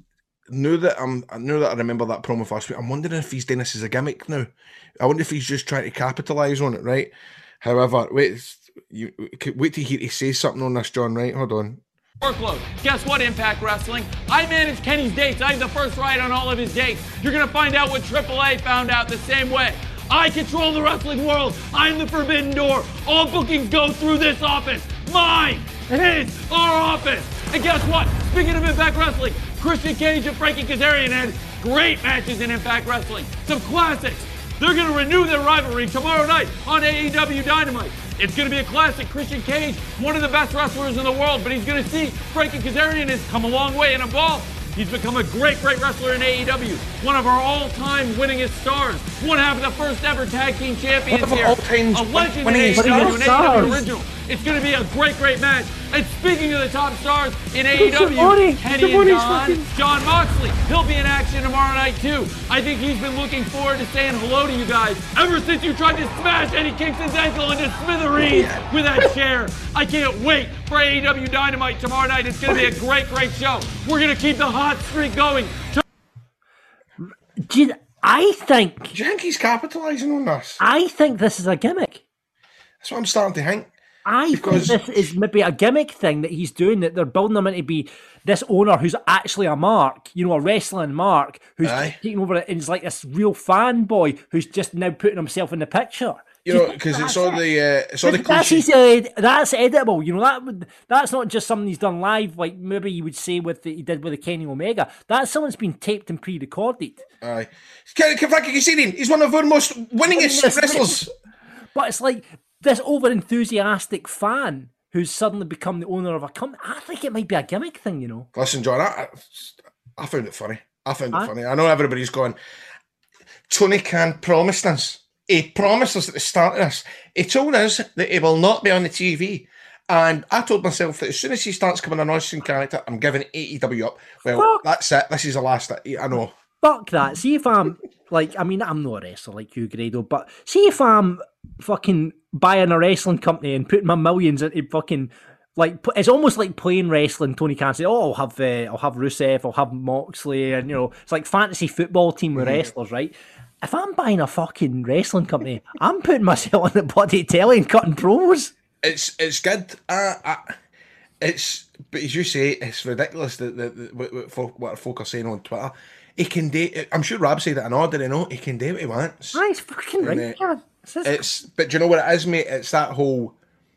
now that I'm, now that I remember that promo last week, I'm wondering if he's doing this as a gimmick now. I wonder if he's just trying to capitalise on it, right? However, wait, you wait to hear he say something on this, John. Right? Hold on. Workload. Guess what, Impact Wrestling? I manage Kenny's dates. I have the first right on all of his dates. You're gonna find out what Triple A found out the same way. I control the wrestling world. I'm the forbidden door. All bookings go through this office. Mine, his, our office. And guess what? Speaking of Impact Wrestling, Christian Cage and Frankie Kazarian had great matches in Impact Wrestling. Some classics. They're going to renew their rivalry tomorrow night on A E W Dynamite. It's going to be a classic. Christian Cage, one of the best wrestlers in the world, but he's going to see Frankie Kazarian has come a long way and evolved. He's become a great, great wrestler in A E W. One of our all-time winningest stars. One half of the first ever tag team champions One of our here. all-time A legend in winningest A E W, an A E W stars. original. It's going to be a great, great match. And speaking of the top stars in A E W, Shimoni. Kenny and Shimoni's John, fucking- John Moxley. He'll be in action tomorrow night too. I think he's been looking forward to saying hello to you guys ever since you tried to smash Eddie Kingston's ankle into smithereens with that chair. I can't wait for A E W Dynamite tomorrow night. It's going to be a great, great show. We're going to keep the hot streak going. Do you, I think. Do you think he's capitalising on this? I think this is a gimmick. That's what I'm starting to think. I Because- think this is maybe a gimmick thing that he's doing, that they're building him into be this owner who's actually a mark, you know, a wrestling mark, who's Aye. taking over it and is like this real fanboy who's just now putting himself in the picture. You Do know, think because it's that's all it? the uh, it's all the That's, cliche. easy, ed- that's editable, you know. That would that's not just something he's done live, like maybe you would say with the, he did with the Kenny Omega. That's someone's been taped and pre-recorded. Aye, Frankie Kazarian, he's one of our most winningest Winningest. wrestlers. But it's like this over enthusiastic fan who's suddenly become the owner of a company. I think it might be a gimmick thing, you know. Listen, John, I, I found it funny. I found it Aye. funny. I know everybody's going, Tony Khan promised us. He promised us at the start of this. He told us that he will not be on the T V. And I told myself that as soon as he starts coming an wrestling character, I'm giving A E W up. Well, Fuck. that's it. This is the last. I know. Fuck that. See if I'm like, I mean, I'm not a wrestler like you, Grado, but see if I'm fucking buying a wrestling company and putting my millions into fucking like, pu- it's almost like playing wrestling. Tony Khan say, "Oh, I'll have, uh, I'll have Rusev, I'll have Moxley," and you know, it's like fantasy football team with Mm-hmm. wrestlers, right? If I'm buying a fucking wrestling company, I'm putting myself on the bloody telly and cutting promos. It's it's good. Uh, I, it's but as you say, it's ridiculous that, that, that what, what, folk, what folk are saying on Twitter. He can do. I'm sure Rob said it in order. You know, he can do what he wants. Ah, he's fucking And, right. uh, Yeah. It's just- It's but do you know what it is, mate? It's that whole.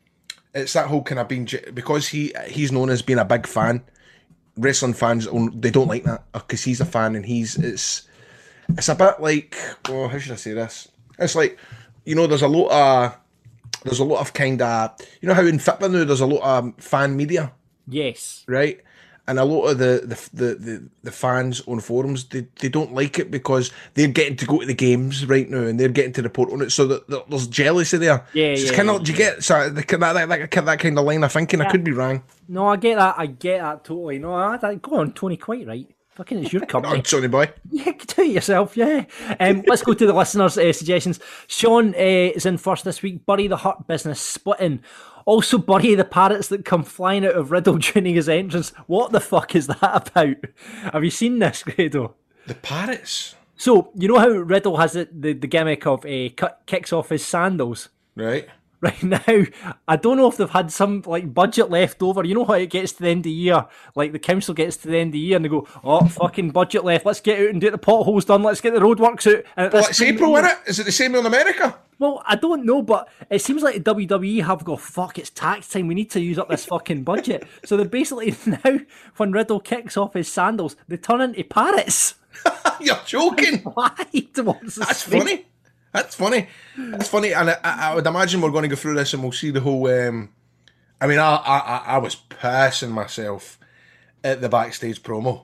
It's that whole kind of being because he he's known as being a big fan. Wrestling fans don't- they don't like that because he's a fan and he's it's it's a bit like oh how should I say this? It's like you know there's a lot of there's a lot of kind of you know how in football now there's a lot of fan media, yes. right? And a lot of the the, the, the, the fans on forums, they, they don't like it because they're getting to go to the games right now and they're getting to report on it. So that, that there's jealousy there. Yeah, so it's yeah, kind yeah. of, do you get so the, that, that, that, that kind of line of thinking? I Yeah. could be wrong. No, I get that. I get that totally. No, I, I, go on, Tony, quite right. Fucking, it's your company. Oh, Sonny boy. Yeah, do it yourself, yeah. Um, let's go to the listeners' uh, suggestions. Sean uh, is in first this week. Bury the Hurt Business splitting. Also, bury the parrots that come flying out of Riddle during his entrance. What the fuck is that about? Have you seen this, Grado? The parrots? So, you know how Riddle has it, the, the gimmick of uh, cut, kicks off his sandals? Right. Right now, I don't know if they've had some like budget left over. You know how it gets to the end of the year, like the council gets to the end of the year and they go, "Oh, fucking budget left. Let's get out and get the potholes done. Let's get the roadworks out." And at Well, this it's time of April, the isn't year- it? Is it the same in America? Well, I don't know, but it seems like the W W E have go, "Fuck, it's tax time. We need to use up this fucking budget." So they basically now, when Riddle kicks off his sandals, they turn into parrots. You're joking. Why? What's the That's speak? funny. That's funny. That's funny, and I, I would imagine we're going to go through this and we'll see the whole. Um, I mean, I, I I was pissing myself at the backstage promo.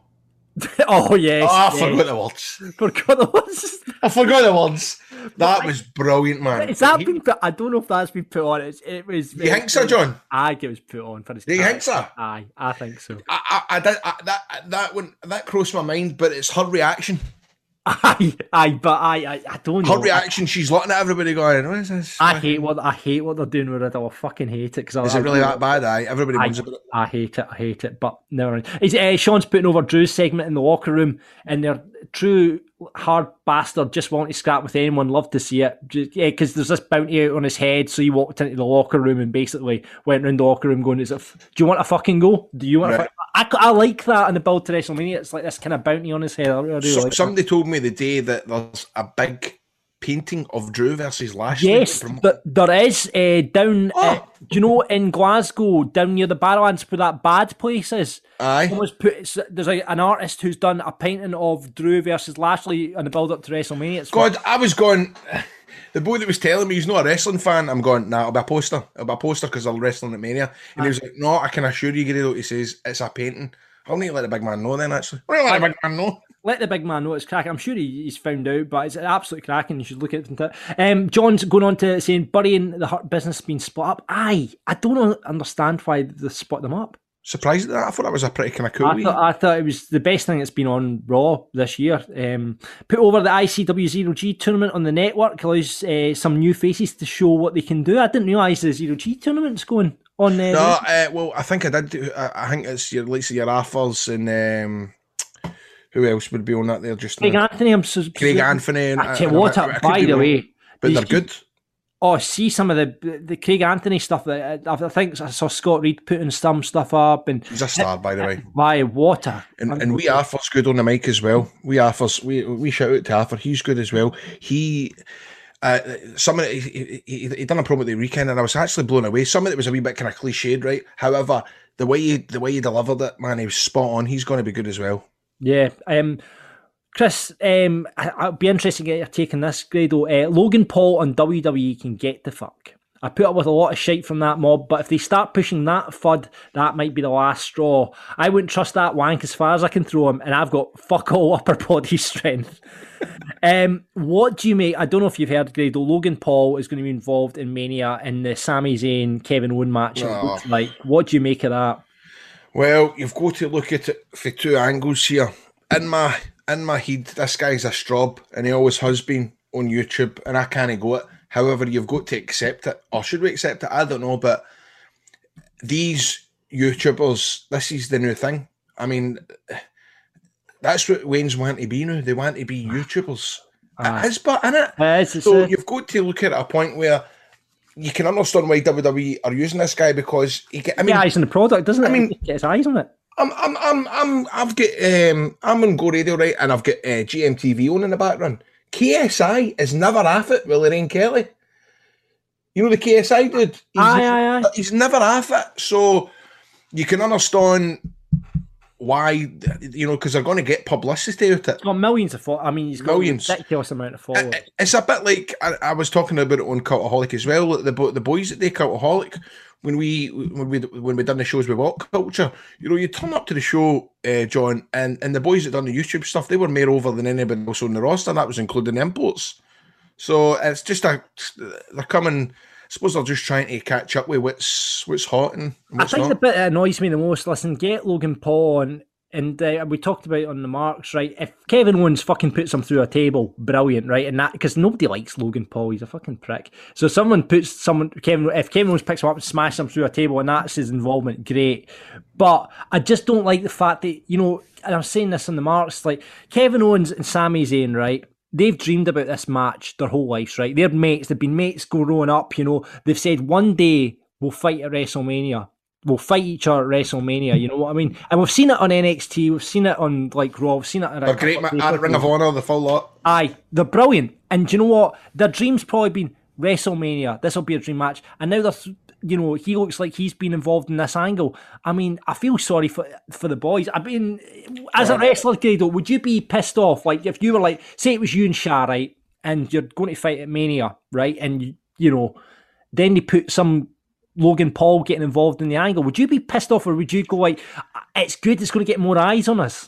Oh yes. Oh, I yes. forgot the words. Forgot the words. I forgot the words. That was brilliant, man. Is that He- been put? I don't know if that's been put on. It's, it was. You think so, John? I think it was put on for his. Do you think so? Aye, I think so. I, I, I, did, I that that one that crossed my mind, but it's her reaction. Aye, aye, but I, I, I don't Her know. reaction, she's looking at everybody going, what is this? I hate what I hate what they're doing with Riddle. I fucking hate it. Cause Is I, it really I, that bad? Aye, everybody I, wants about it. I hate it. I hate it. But never mind. Is, uh, Sean's putting over Drew's segment in the locker room, and they're true hard bastard. Just want to scrap with anyone. Love to see it. Just, yeah, because there's this bounty out on his head. So he walked into the locker room and basically went round the locker room going, "Is it? F- do you want to fucking go? Do you want Right. to?" I, I like that in the build to WrestleMania. It's like this kind of bounty on his head. I really So, like that. somebody told me the day that there's a big painting of Drew versus Lashley. Yes, from- but there is uh, down. Oh. Uh, do you know in Glasgow, down near the Barrowlands, where that bad place is? Aye. Someone's put. it's- There's a, an artist who's done a painting of Drew versus Lashley on the build up to WrestleMania. It's God, I was going. The boy that was telling me he's not a wrestling fan, I'm going, nah, it'll be a poster. It'll be a poster because they're wrestling at Mania. And he was like, no, I can assure you, Grado, he says, it's a painting. I'll need to let the big man know then, actually. I'll need to let the big man know. Let the big man know it's cracking. I'm sure he, he's found out, but it's absolutely cracking. You should look at it. Um, John's going on to saying Bury and the Hurt Business being split up. Aye, I don't understand why they split them up. Surprised at that. I thought that was a pretty kind of cool I wee. thought, I thought it was the best thing that's been on Raw this year. Um, put over the I C W Zero G tournament on the network allows uh, some new faces to show what they can do. I didn't realise the Zero G tournament's going on there. No, uh, well, I think I did. Do, I, I think it's your likes of your Arthurs and um, who else would be on that there just Craig now? Anthony, I'm so, Craig Anthony. And, I tell and you what, I- I could by be the wrong, way, but these they're good. Oh, see some of the the Craig Anthony stuff that I think I saw Scott Reed putting some stuff up, and He's a star, by the way. my water. And, and we Arthur's good on the mic as well. We Arthur's we we shout out to Arthur. He's good as well. He. Uh, some of it, he, he, he done a promo at the weekend, and I was actually blown away. Some of it was a wee bit kind of cliched, right? However, the way he the way he delivered it, man, he was spot on. He's going to be good as well. Yeah. Um, Chris, um, I, I'd be interested to get your take on this, Grado. Uh, Logan Paul on W W E can get the fuck. I put up with a lot of shite from that mob, but if they start pushing that FUD, that might be the last straw. I wouldn't trust that wank as far as I can throw him, and I've got fuck all upper body strength. um, what do you make? I don't know if you've heard, Grado. Logan Paul is going to be involved in Mania in the Sami Zayn Kevin Owens match. It Oh. looks like. What do you make of that? Well, you've got to look at it for two angles here. In my in my head, this guy's a strob, and he always has been on YouTube, and I can't go it. However, you've got to accept it. Or should we accept it? I don't know, but these YouTubers, this is the new thing. I mean, that's what Wayne's want to be now. They want to be YouTubers. It is, but in it. It is, it's So a- you've got to look at it at a point where you can understand why W W E are using this guy because he get. I mean, Get eyes on the product, doesn't it? I mean- Get his eyes on it. I'm, I'm, I'm, I'm, I've got, um, I'm on Go Radio, right, and I've got uh, G M T V on in the background. K S I is never off it with Lorraine Kelly. You know the K S I dude? He's, Aye, aye, aye. He's never off it. So you can understand why, you know, because they're going to get publicity out it. He's got millions of followers. I mean, he's got Millions. a ridiculous amount of followers. It- It's a bit like, I, I was talking about it on Cultaholic as well, the, bo- the boys that they Cultaholic, when we when we when we done the shows with Walk Culture, you know, you turn up to the show, uh, John, and, and the boys that done the YouTube stuff, they were more over than anybody else on the roster, and that was including the imports. So it's just a they're coming. I suppose they're just trying to catch up with what's what's hot and I what's think not. the bit that annoys me the most, listen, get Logan Paul and, and uh, we talked about it on the marks, right? If Kevin Owens fucking puts him through a table, brilliant, right? And that, because nobody likes Logan Paul, he's a fucking prick. So someone puts someone, Kevin, if Kevin Owens picks him up and smashes him through a table and that's his involvement, great. But I just don't like the fact that, you know, and I'm saying this on the marks, like Kevin Owens and Sami Zayn, right? They've dreamed about this match their whole lives, right? They're mates. They've been mates growing up, you know. They've said one day we'll fight at WrestleMania. We'll fight each other at WrestleMania, you know what I mean? And we've seen it on N X T. We've seen it on, like, Raw. We've seen it... They're great, man. At Ring of Honor, the full lot. Aye, they're brilliant. And do you know what? Their dream's probably been WrestleMania. This will be a dream match. And now they're... You know, he looks like he's been involved in this angle. I mean, I feel sorry for for the boys. I mean, as a wrestler, Grado, would you be pissed off? Like, if you were like, say it was you and Shah, right? And you're going to fight at Mania, right? And, you, you know, then they put some Logan Paul getting involved in the angle. Would you be pissed off or would you go like, it's good, it's going to get more eyes on us?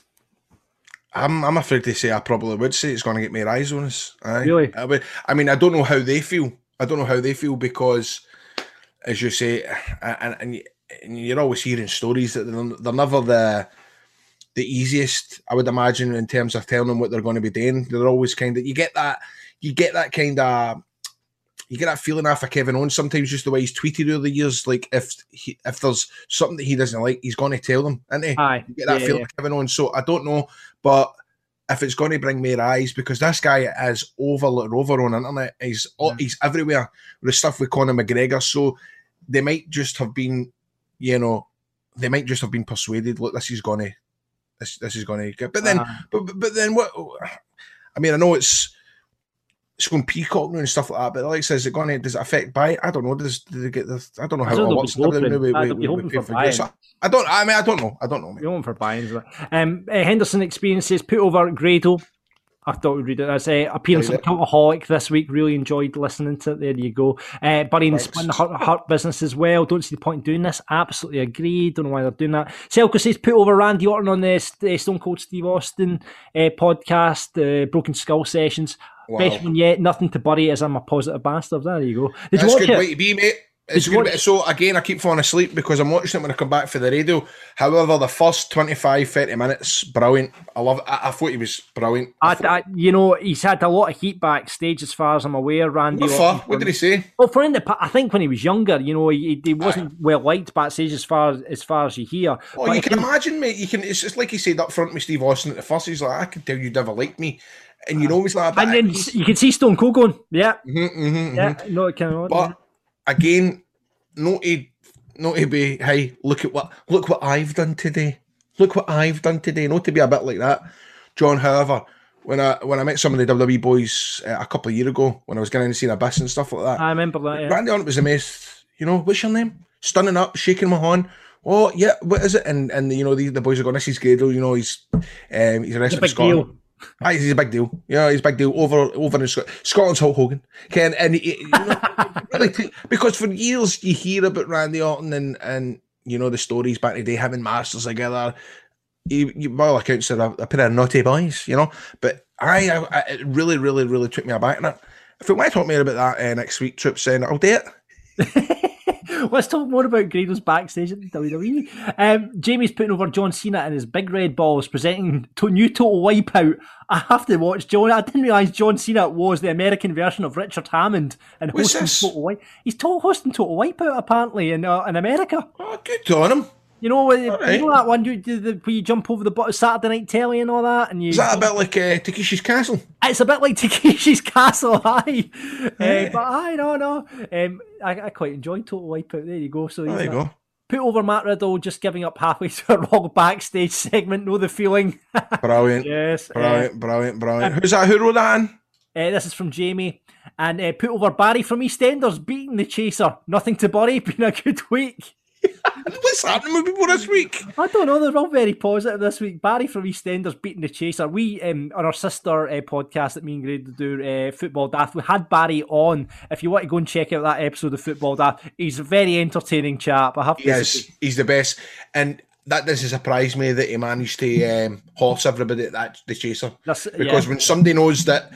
I'm I'm afraid to say I probably would say it's going to get more eyes on us. Aye. Really? I, would, I mean, I don't know how they feel. I don't know how they feel because, as you say, and, and, and you're always hearing stories that they're, they're never the the easiest, I would imagine, in terms of telling them what they're going to be doing. They're always kind of, you get that, you get that kind of, you get that feeling off of Kevin Owens sometimes, just the way he's tweeted over the years. Like if he, if there's something that he doesn't like, he's going to tell them, isn't he? Aye. You get that Yeah, feeling yeah. of Kevin Owens. So I don't know, but if it's going to bring more eyes, because this guy is over over on the internet, he's Yeah. he's everywhere with the stuff with Conor McGregor. So they might just have been, you know, they might just have been persuaded. Look, this is going to, this this is going to get. But then, Aye. but but then what? I mean, I know it's. It's going Peacock now and stuff like that, but like I says, is it going to, does it affect buy? I don't know. Does, does it get the, I don't know I how don't it know works. if it's open. We- we- I'd we- be we hoping pay for for buying. years. So I don't, I mean, I don't know. I don't know, mate. You're going for buying. Um, uh, Henderson Experiences put over Grado. I thought we'd read it. That's uh, appearance Read of Cultaholic this week. Really enjoyed listening to it. There you go. Uh, Buddy and Spin the Hurt, Hurt business as well. Don't see the point in doing this. Absolutely agree. Don't know why they're doing that. Selko says put over Randy Orton on the uh, Stone Cold Steve Austin uh, podcast, uh, Broken Skull Sessions. Wow. Best one yet. Nothing to bury as I'm a positive bastard. There you go. Did That's you a watch good it? way to be, mate. It's Did a you good watch- bit. So again, I keep falling asleep because I'm watching it when I come back for the radio. However, the first twenty-five, thirty minutes, brilliant. I love it. I, I thought he was brilliant. I, I, you know, he's had a lot of heat backstage, as far as I'm aware. Randy. What Orton. for? What did he say? Well, for in the, I think when he was younger, you know, he, he wasn't well liked backstage as far as, as far as you hear. Oh, But you if can imagine, mate. You can. It's just like he said up front with Steve Austin at the first. He's like, I can tell you never liked me, and you know he's like. And then you can see Stone Cold going, yeah, mm-hmm, mm-hmm, yeah, mm-hmm. no, it can't. But again, not to, not to be, hey, look at what, look what I've done today. Look what I've done today. Not to be a bit like that, John. However, when I when I met some of the W W E boys uh, a couple of years ago, when I was getting to see Abyss and stuff like that, I remember that. Yeah. Randy Orton was the most, you know, what's your name? Stunning up, shaking my hand. Oh yeah, what is it? And and you know the, the boys are going, this is Grado. You know he's um, he's a wrestler big in Scotland. deal. Aye, he's a big deal. Yeah, he's a big deal over over in Scotland. Scotland's Hulk Hogan. Ken, and he, you know, really t- because for years you hear about Randy Orton and and you know the stories back in the day, having masters together. He, he by all accounts, they're a, a pair of naughty boys, you know. But I, I, I it really, really, really took me aback. And if you want to talk more about that uh, next week, Troops, then I'll do it. Let's talk more about Grado's backstage at the W W E. Um, Jamie's putting over John Cena and his big red balls, presenting to new Total Wipeout. I have to watch John. I didn't realise John Cena was the American version of Richard Hammond and What's hosting this? Total Wipeout. He's to- hosting Total Wipeout apparently in uh, in America. Oh, good on him. You know, you right. know that one you, you, the, where you jump over the bottom Saturday Night Telly and all that, and you. Is that a bit like uh, Takeshi's Castle? It's a bit like Takeshi's Castle, aye. Uh, but aye, no, no. Um, I, I quite enjoyed Total Wipeout. There you go. So There he's you a- go. Put over Matt Riddle, just giving up halfway through a Raw backstage segment. Know the feeling. Brilliant. Yes. Brilliant, uh, brilliant, brilliant. Who's that? Who wrote that in? Uh, this is from Jamie. And uh, put over Barry from EastEnders, beating the Chaser. Nothing to bury. Been a good week. What's happening with people this week? I don't know. They're all very positive this week. Barry from EastEnders beating the Chaser. We, um, on our sister uh, podcast that me and Greg do, uh, Football Daft, we had Barry on. If you want to go and check out that episode of Football Daft, he's a very entertaining chap. I have to He say. is. He's the best. And that doesn't surprise me that he managed to um, horse everybody at that, the Chaser. That's- because yeah. when somebody knows that,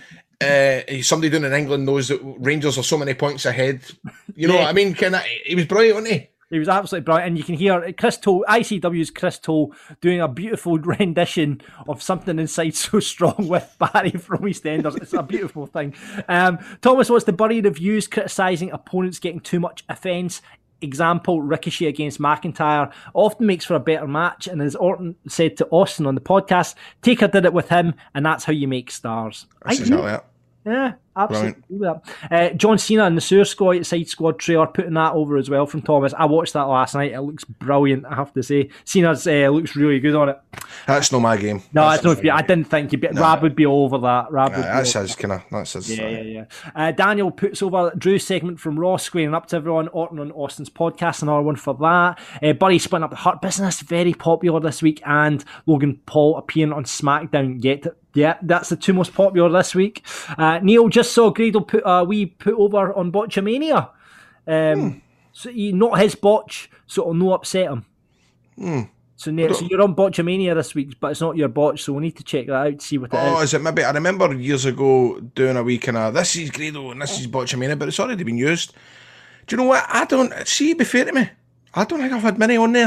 uh, somebody down in England knows that Rangers are so many points ahead, you know Yeah. what I mean? Kind of, he was brilliant, wasn't he? He was absolutely brilliant, and you can hear Chris Toll, I C W's Chris Toll, doing a beautiful rendition of Something Inside So Strong with Barry from EastEnders. It's a beautiful thing. Um, Thomas wants the Bury reviews criticising opponents getting too much offence. Example, Ricochet against McIntyre often makes for a better match, and as Orton said to Austin on the podcast, Taker did it with him, and that's how you make stars. That's I exactly it. Yeah, absolutely. agree with that. Uh, John Cena and the Sewer Squad Side Squad trailer, putting that over as well from Thomas. I watched that last night. It looks brilliant, I have to say. Cena's uh, looks really good on it. That's not my game. No, that's it's not. I didn't think you'd be, No. Rab would be all over that. Rab Nah, would be that's all- his kind of. That's his. yeah, yeah, yeah. Uh, Daniel puts over Drew's segment from Raw, squaring up to everyone. Orton on Austin's podcast, another one for that. Uh, Buddy splitting up the Hurt Business, very popular this week, and Logan Paul appearing on SmackDown. Yet, yeah, that's the two most popular this week. Uh, Neil just saw Grado put a wee put over on Botchamania. Um, Hmm. So he, not his botch, so it'll no upset him. Hmm. So, Neil, so you're on Botchamania this week, but it's not your botch, so we need to check that out to see what it Oh, is. is it maybe? I remember years ago doing a wee kind of, this is Grado and this is Botchamania, but it's already been used. Do you know what? I don't, see, be fair to me, I don't think I've had many on there.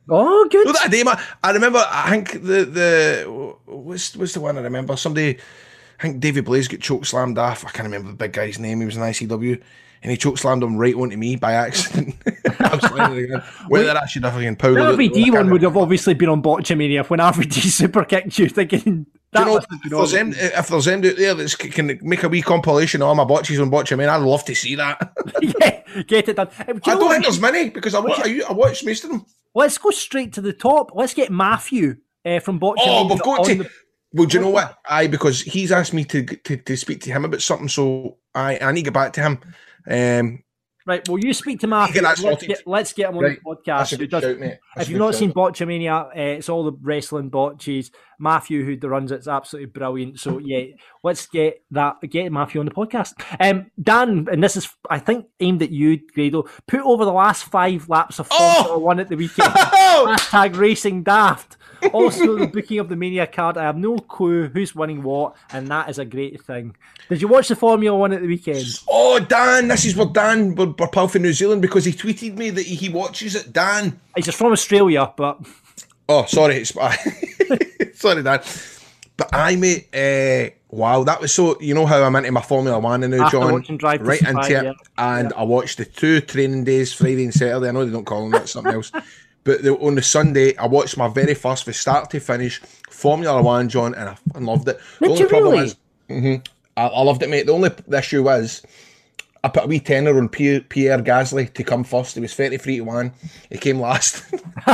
Oh, good. No, that day, man. I remember. I think the the what's what's the one I remember? Somebody, I think Davey Blaze got choke slammed off. I can't remember the big guy's name. He was in I C W, and he choke slammed him right onto me by accident. I was lying again. Whether I should have again powdered. The R V D it, one would have obviously been on Botchamania when R V D super kicked you, thinking. Do you know, if there's, them, if there's them out there that can make a wee compilation of all my botches on Botchamania, I'd love to see that. Yeah, get it done. Do I don't think there's many because I watch, I, I watched most of them. Let's go straight to the top. Let's get Matthew uh, from Botchamania. Oh, we've got to. The... Well, do you know what? Aye, because he's asked me to, to to speak to him about something, so I I need to get back to him. Um, Right, well, you speak to Matthew. Let's get, let's get him on right. the podcast. Who does, shout, mate. If you've not shout. seen Botchamania, uh, it's all the wrestling botches. Matthew, who runs it, is absolutely brilliant. So, yeah, let's get that get Matthew on the podcast. Um, Dan, and this is, I think, aimed at you, Grado, put over the last five laps of Formula oh! One at the weekend. Hashtag Racing Daft. Also, the booking of the Mania card. I have no clue who's winning what, and that is a great thing. Did you watch the Formula One at the weekend? Oh, Dan, this is where Dan, we're, we're pal from New Zealand because he tweeted me that he, he watches it. Dan. He's just from Australia, but... Oh, sorry. It's, sorry, Dan. But I, mate, uh, wow, that was so... You know how I'm into my Formula One now, John? Drive right into Spy, it. Yeah. And yeah. I watched the two training days, Friday and Saturday. I know they don't call them that, something else. But the, on the Sunday, I watched my very first, from start to finish, Formula One, John, and I, I loved it. Did the only you problem really? is, mm-hmm, I, I loved it, mate. The only issue was, I put a wee tenner on Pierre, Pierre Gasly to come first. He was thirty-three to one. He came last.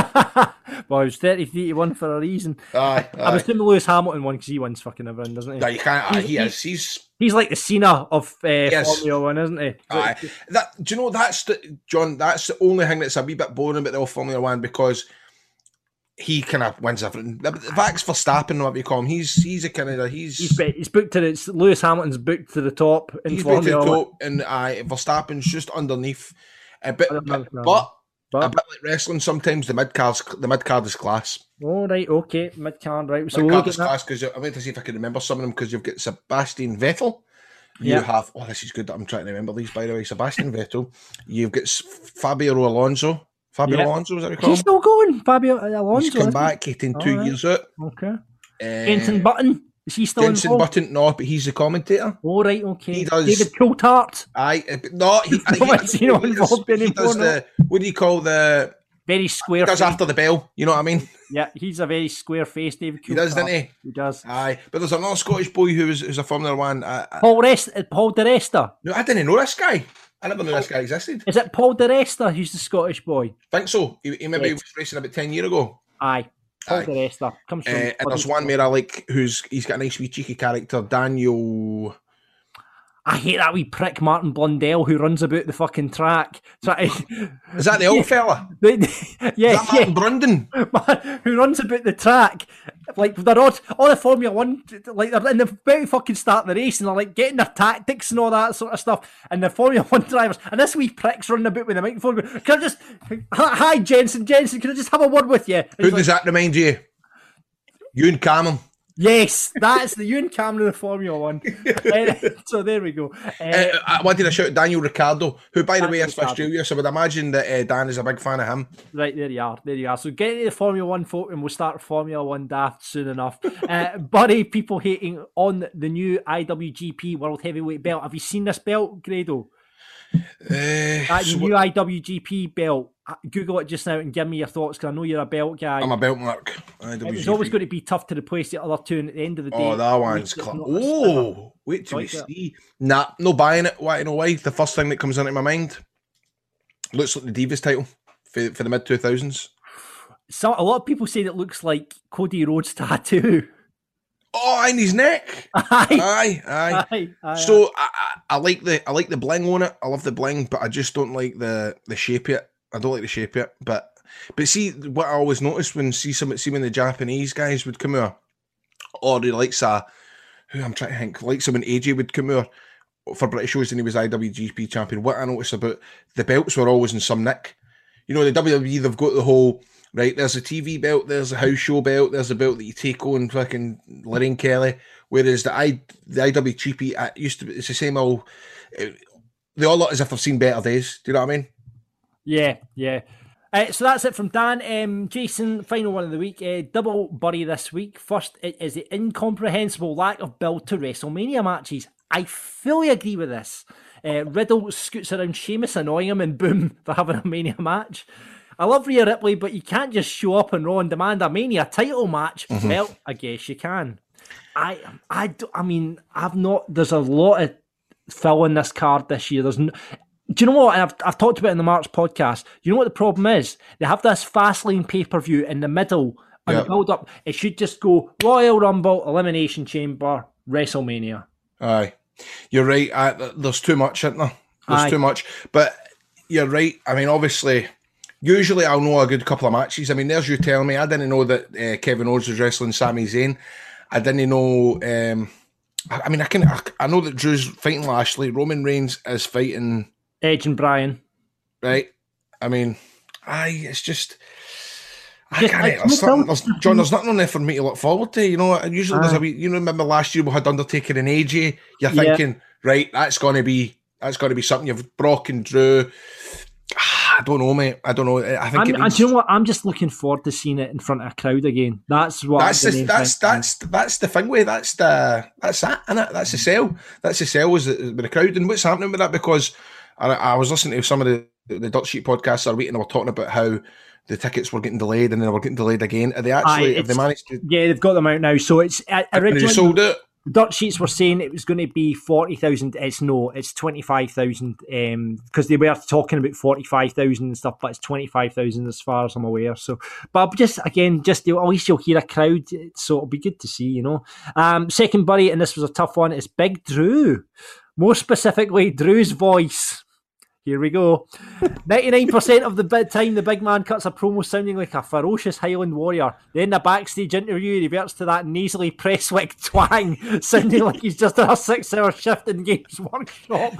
Well, he was thirty-three to one for a reason. Aye, aye. I was thinking Lewis Hamilton won because he wins fucking everyone, doesn't he? No, you can't. Aye, he's, he is. He's... He's like the Cena of uh, yes. Formula One, isn't he? Aye. That, do you know, that's the, John, that's the only thing that's a wee bit boring about the old Formula One because he kind of wins everything. Max Verstappen, whatever you call him, he's he's a kind of he's he's, he's booked to the Lewis Hamilton's booked to the top in he's Formula booked to the One. top, and uh, Verstappen's just underneath. A bit, but, but, but a bit like wrestling, sometimes the mid cards the mid card is class. Oh right, okay, mid card, right. So mid we'll card is class because I went to see if I can remember some of them because you've got Sebastian Vettel. You yeah. have oh, this is good that I'm trying to remember these by the way. Sebastian Vettel. You've got Fabio Alonso. Fabio yeah. Alonso, is that what you call him? He's still going, Fabio Alonso. He's come back, he's taken two right. years out. Okay. Uh, Jenson Button, is he still Jenson involved? Button, no, but he's the commentator. Oh, right, okay. He does. David Coulthard. Aye, no, he, he, he, he, not involved does, he does no? the, what do you call the... Very square. He does after the bell, you know what I mean? Yeah, he's a very square face, David Coulthard. He does, doesn't he? He does. Aye, but there's another Scottish boy who was who's a Formula One. Uh, Paul Rest, Paul Di Resta. No, I didn't know this guy. I never knew this guy existed. Is it Paul Di Resta who's the Scottish boy? Think so. He, he maybe yes. was racing about ten years ago. Aye. Paul Aye. Di Resta. Comes from uh, and there's one where I like who's he's got a nice wee cheeky character, Daniel. I hate that wee prick Martin Blundell who runs about the fucking track. Try to... Is that the old fella? yeah, Is that yeah. Martin Brundon? Who runs about the track. Like, they're all, all the Formula One, like, they're in the very fucking start of the race and they're like getting their tactics and all that sort of stuff. And the Formula One drivers, and this wee prick's running about with the microphone going, can I just, hi Jensen, Jensen, can I just have a word with you? And Who does like, that remind you? Ewan Cameron. Yes, that's the Ewan Cameron of Formula One. uh, so there we go. Uh, uh, I wanted to shout out Daniel Ricciardo, who, by the way, is for Australia, so I would imagine that uh, Dan is a big fan of him. Right, there you are. There you are. So get into the Formula One, folk, and we'll start Formula One daft soon enough. uh, Buddy, people hating on the new I W G P World Heavyweight belt. Have you seen this belt, Grado? Uh, that so new what... I W G P belt. Google it just now and give me your thoughts because I know you're a belt guy. I'm a belt mark. It's always going to be tough to replace the other two, and at the end of the day, oh, that one's cl- oh, wait till we see. Nah, no buying it. Why? You know why? The first thing that comes into my mind looks like the Divas title for for the mid two thousands. So a lot of people say it looks like Cody Rhodes' tattoo. Oh, in his neck. Aye, aye, aye. aye, aye so aye. I, I, I like the I like the bling on it. I love the bling, but I just don't like the the shape of it. I don't like the shape of it. But but see what I always noticed when see some see when the Japanese guys would come out, or the likes of who I'm trying to think, like when A J would come out for British shows and he was I W G P champion. What I noticed about the belts were always in some nick. You know, the W W E, they've got the whole. Right, there's a T V belt, there's a house show belt, there's a belt that you take on fucking Lorraine Kelly. Whereas the I the I W G P uh, used to be, it's the same old. It, they all look as if they've seen better days. Do you know what I mean? Yeah, yeah. Uh, so that's it from Dan. Um, Jason, final one of the week. Uh, double buddy this week. First, it is the incomprehensible lack of build to WrestleMania matches. I fully agree with this. Uh, Riddle scoots around Sheamus, annoying him, and boom, they're having a Mania match. I love Rhea Ripley, but you can't just show up on Raw and demand a Mania title match. Mm-hmm. Well, I guess you can. I, I, do, I mean, I've not. There's a lot of fill in this card this year. There's no. Do you know what? And I've, I've talked about it in the March podcast. You know what the problem is? They have this Fastlane pay-per-view in the middle and yep. the build-up. It should just go Royal Rumble, Elimination Chamber, WrestleMania. Aye. You're right. I, there's too much, isn't there? There's Aye. too much. But you're right. I mean, obviously, usually I'll know a good couple of matches. I mean, there's you telling me. I didn't know that uh, Kevin Owens was wrestling Sami Zayn. I didn't know... Um, I, I mean, I can. I, I know that Drew's fighting Lashley. Roman Reigns is fighting... Edge and Bryan. Right. I mean, aye, it's just... I just, can't... I, there's something, there's, John, there's nothing on there for me to look forward to. You know, usually aye. there's a wee... You know, remember last year we had Undertaker and A J? You're thinking, yeah. right, that's going to be... That's going to be something. You've Brock and Drew... I don't know, mate. I don't know. I think. I'm, it needs... Do you know what? I'm just looking forward to seeing it in front of a crowd again. That's what. That's the, that's that's that's the thing with that's the that's that, isn't it? That's the sell. That's the sell was with the crowd. And what's happening with that? Because I, I was listening to some of the the Dirt Sheet podcasts are waiting. They were talking about how the tickets were getting delayed and then they were getting delayed again. Are they actually? Aye, have they managed to? Yeah, they've got them out now. So it's uh, originally they sold it. Dirt Sheets were saying it was going to be forty thousand. It's no, it's twenty-five thousand um, because they were talking about forty-five thousand and stuff, but it's twenty-five thousand as far as I'm aware. So, but just again, just at least you'll hear a crowd, so it'll be good to see, you know. Um, second buddy, and this was a tough one, is Big Drew. More specifically, Drew's voice. Here we go. ninety-nine percent of the time, the big man cuts a promo sounding like a ferocious Highland warrior. Then the backstage interview reverts to that nasally Presswick twang, sounding like he's just on a six-hour shift in Games Workshop.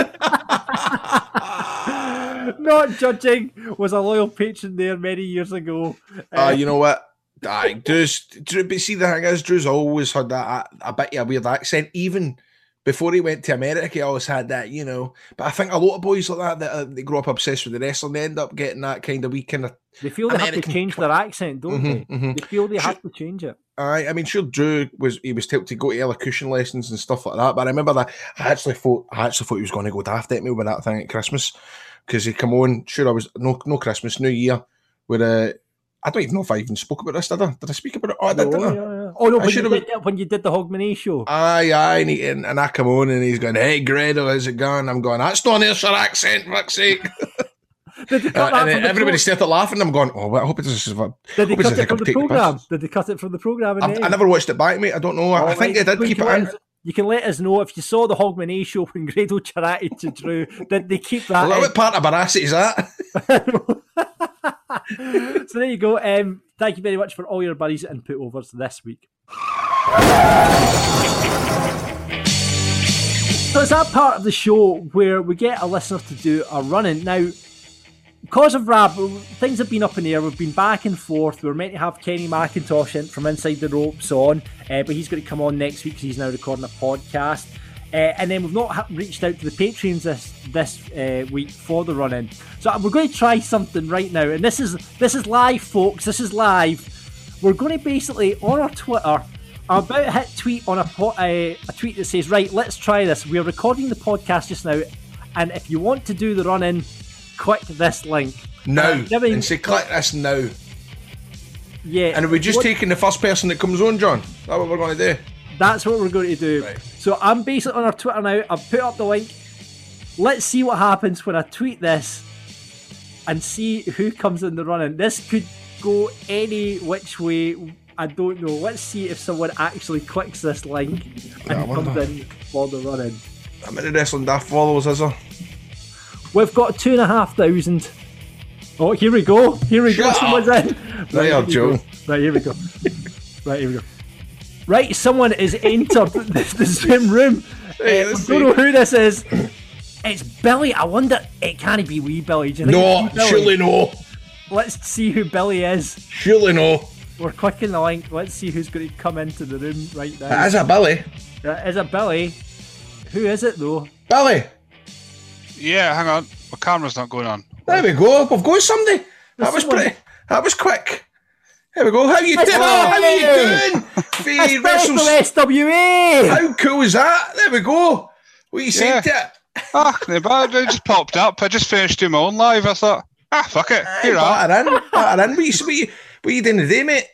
Not judging, was a loyal patron there many years ago. Uh, uh, you know what? Aye, Drew's, Drew, but see, the thing is, Drew's always had that a, a bit of a weird accent, even... Before he went to America, he always had that, you know. But I think a lot of boys like that, that uh, they grow up obsessed with the wrestling, they end up getting that kind of wee kind of... They feel they American... have to change their accent, don't mm-hmm, they? Mm-hmm. They feel they sure, have to change it. Aye, I mean, sure, Drew was he was told to go to elocution lessons and stuff like that. But I remember that I actually thought I actually thought he was going to go daft at me with that thing at Christmas because he come on. Sure, I was no no Christmas, New Year, with a. I don't even know if I even spoke about this, did I? Did I speak about it? Oh, I did, no, didn't I? Yeah, yeah. Oh, no, when you, did, when you did the Hogmanay show. Aye, aye, and, he, and, and I come on and he's going, hey, Grado, how's it going? I'm going, that's not an Ayrshire accent, for fuck's sake. Did they cut uh, that and then everybody pro- started laughing. I'm going, oh, well, I hope it doesn't... Did they cut it from the programme? Did they cut it from the programme? I never watched it back, mate. I don't know. Oh, I think right. they did keep it in. Us, you can let us know if you saw the Hogmanay show when Grado chatted to Drew. Did they keep that? Well, what part of Barasset is that? So there you go. Um, thank you very much for all your buddies and put overs this week. So it's that part of the show where we get a listener to do a run-in. Now, because of Rab, things have been up in the air. We've been back and forth. We were meant to have Kenny McIntosh in from Inside the Ropes on, uh, but he's going to come on next week because he's now recording a podcast. Uh, and then we've not ha- reached out to the Patreons this this uh, week for the run-in. So we're going to try something right now. And this is this is live, folks. This is live. We're going to basically, on our Twitter, I'm about to hit tweet on a, po- a, a tweet that says, right, let's try this. We're recording the podcast just now. And if you want to do the run-in, click this link. Now. Uh, giving, and say, click this now. Yeah. And are we just what, taking the first person that comes on, John? Is that what we're going to do? That's what we're going to do. Right. So I'm basically on our Twitter now. I've put up the link. Let's see what happens when I tweet this and see who comes in the running. This could go any which way. I don't know. Let's see if someone actually clicks this link and yeah, comes in for the running. How many Wrestling Daft followers is there? We've got two and a half thousand. Oh, here we go. Here we Shut go. Someone's up. in. Right, right, Joe. Right, here we go. Right, here we go. Right, someone is entered the, the Zoom room. Hey, uh, I don't know who this is. It's Billy. I wonder, it can't be wee Billy. Do you think no, it's Billy? Surely no. Let's see who Billy is. Surely no. We're clicking the link. Let's see who's going to come into the room right now. Is it Billy? Uh, is it Billy? Who is it though? Billy. Yeah, hang on. My camera's not going on. There we go. We've got somebody. That was someone- pretty. That was quick. There we go. How you doing? It's How Billy. you doing? Fee It's Billy Wrestles- from S W A. How cool is that? There we go. What you saying to it? Ah, but it just popped up. I just finished doing my own live. I thought, ah, fuck it. Here I am. Batter in. Batter in. What you, what you, what you doing today, mate?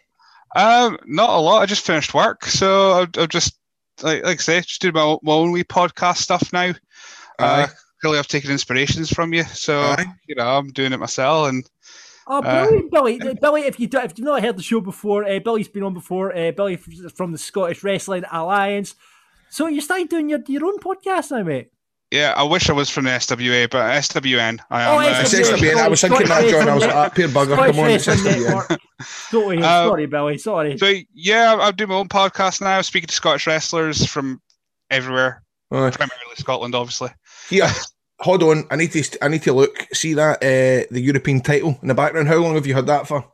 Um, not a lot. I just finished work, so I'll, I'll just like like I say, just do my, own- my own wee podcast stuff now. Uh, Aye. clearly, I've taken inspirations from you, so Aye. you know I'm doing it myself. And Oh, brilliant, Billy! Billy, if you do, if you've not heard the show before, uh, Billy's been on before. Uh, Billy f- from the Scottish Wrestling Alliance. So you started doing your your own podcast now, mate. yeah, I wish I was from the S W A, but S W N. I am. Oh, uh, It's S W N. I was thinking that, John. I was like, ah, Pierre Bugger, Scottish come on, it's S Wrestling W N. Network. Sorry, Uh, sorry, Billy. Sorry. So yeah, I'm doing my own podcast now. Speaking to Scottish wrestlers from everywhere, Aye. primarily Scotland, obviously. Here, hold on. I need to. I need to look. See that uh, the European title in the background. How long have you had that for?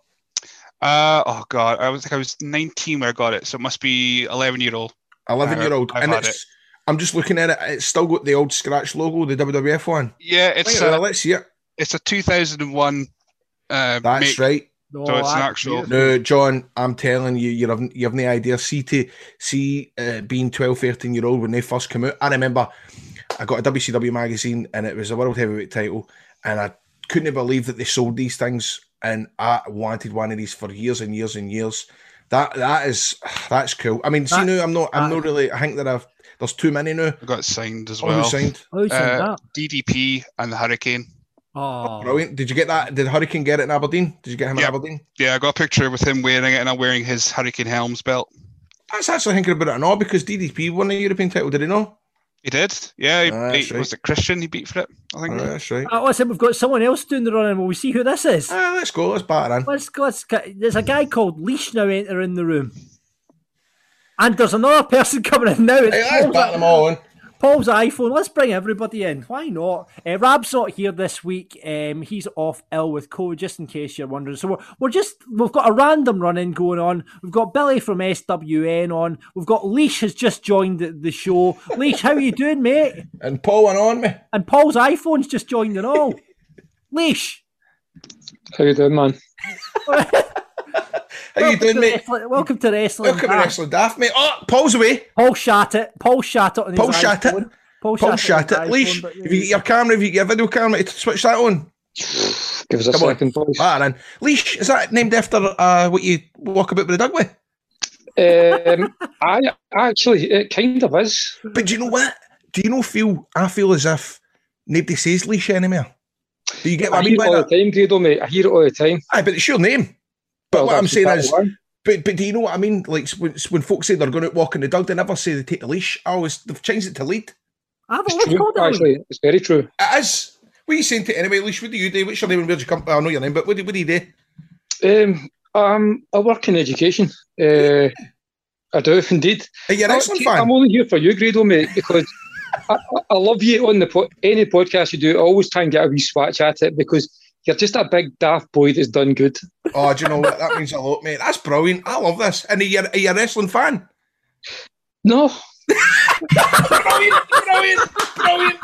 Uh, oh god, I was like I was nineteen when I got it, so it must be eleven year old. Eleven year old, I've and had it's. I'm just looking at it. It's still got the old scratch logo, the W W F one. Yeah, it's Wait, a, let's see it. it's a two thousand one. Uh, That's make, right. No, so it's an I- actual. No, John, I'm telling you, you have you have no idea. See, to see uh, being twelve, thirteen year old when they first came out. I remember I got a W C W magazine and it was a world heavyweight title, and I couldn't believe that they sold these things. And I wanted one of these for years and years and years. That that is that's cool. I mean, see That- now I'm not I'm that- not really. I think that I've there's too many now. I got it signed as Oh, well. who signed? Oh, you said Uh, that. D D P and the Hurricane. Oh, Brilliant. Did you get that? Did Hurricane get it in Aberdeen? Did you get him Yeah. in Aberdeen? Yeah, I got a picture with him wearing it, and I'm wearing his Hurricane Helms belt. That's actually thinking about it now because D D P won the European title. Did he know? He did. Yeah, he Ah, beat, that's right. was it Christian? He beat for it. I think. Oh, that's right. Uh, listen, we've got someone else doing the running. Will we see who this is? Ah, let's go. Let's batter in. Let's go. Let's go. There's a guy called Leash now entering the room, and there's another person coming in now. It's Hey, let's Paul's, batter them all in. Paul's iPhone. Let's bring everybody in. Why not? Uh, Rab's not here this week. Um, he's off ill with COVID, just in case you're wondering. So we're, we're just we've got a random run-in going on. We've got Billy from S W N on. We've got Leash has just joined the, the show. Leash, how you doing, mate? And Paul went on me. And Paul's iPhone's just joined and all. Leash. How you doing, man? How you doing, to mate? Wrestling- welcome to Wrestling. Welcome to Daft. Wrestling Daft, mate. Oh, Paul's away. Paul shat it. Paul shat it on his Paul shat it. iPhone. Paul, Paul shat shat it. on it. his Leash, iPhone, but- if you get your camera, if you get your video camera, to switch that on. Give us a Come second, on. please. Batter in. Leash, is that named after uh, what you walk about with the dog with? Um, I actually, it kind of is. But do you know what? Do you know feel, I feel as if nobody says Leash anymore. Do you get what I, I mean hear by it all that? the time, Grado, mate. I hear it all the time. Aye, but it's your name. But Well, what I'm that's saying exactly is, why. but but do you know what I mean? Like when, when folks say they're going out walking the dog, they never say they take the leash. I always they've changed it to lead. I've It's always true, called it. actually. It's very true. It is. What are you saying to anyway, Leash? What do you do? What's your name and where do you come? I know your name, but what do, what do you do? Um, um, I work in education. Uh, I do indeed. Are you a wrestling fan? I'm only here for you, Grado, mate, because I, I- I love you on the po- any podcast you do. I always try and get a wee swatch at it because you're just a big daft boy that's done good. Oh, do you know what? That means a lot, mate. That's brilliant. I love this. And are you, are you a wrestling fan? No. Brilliant, brilliant, brilliant.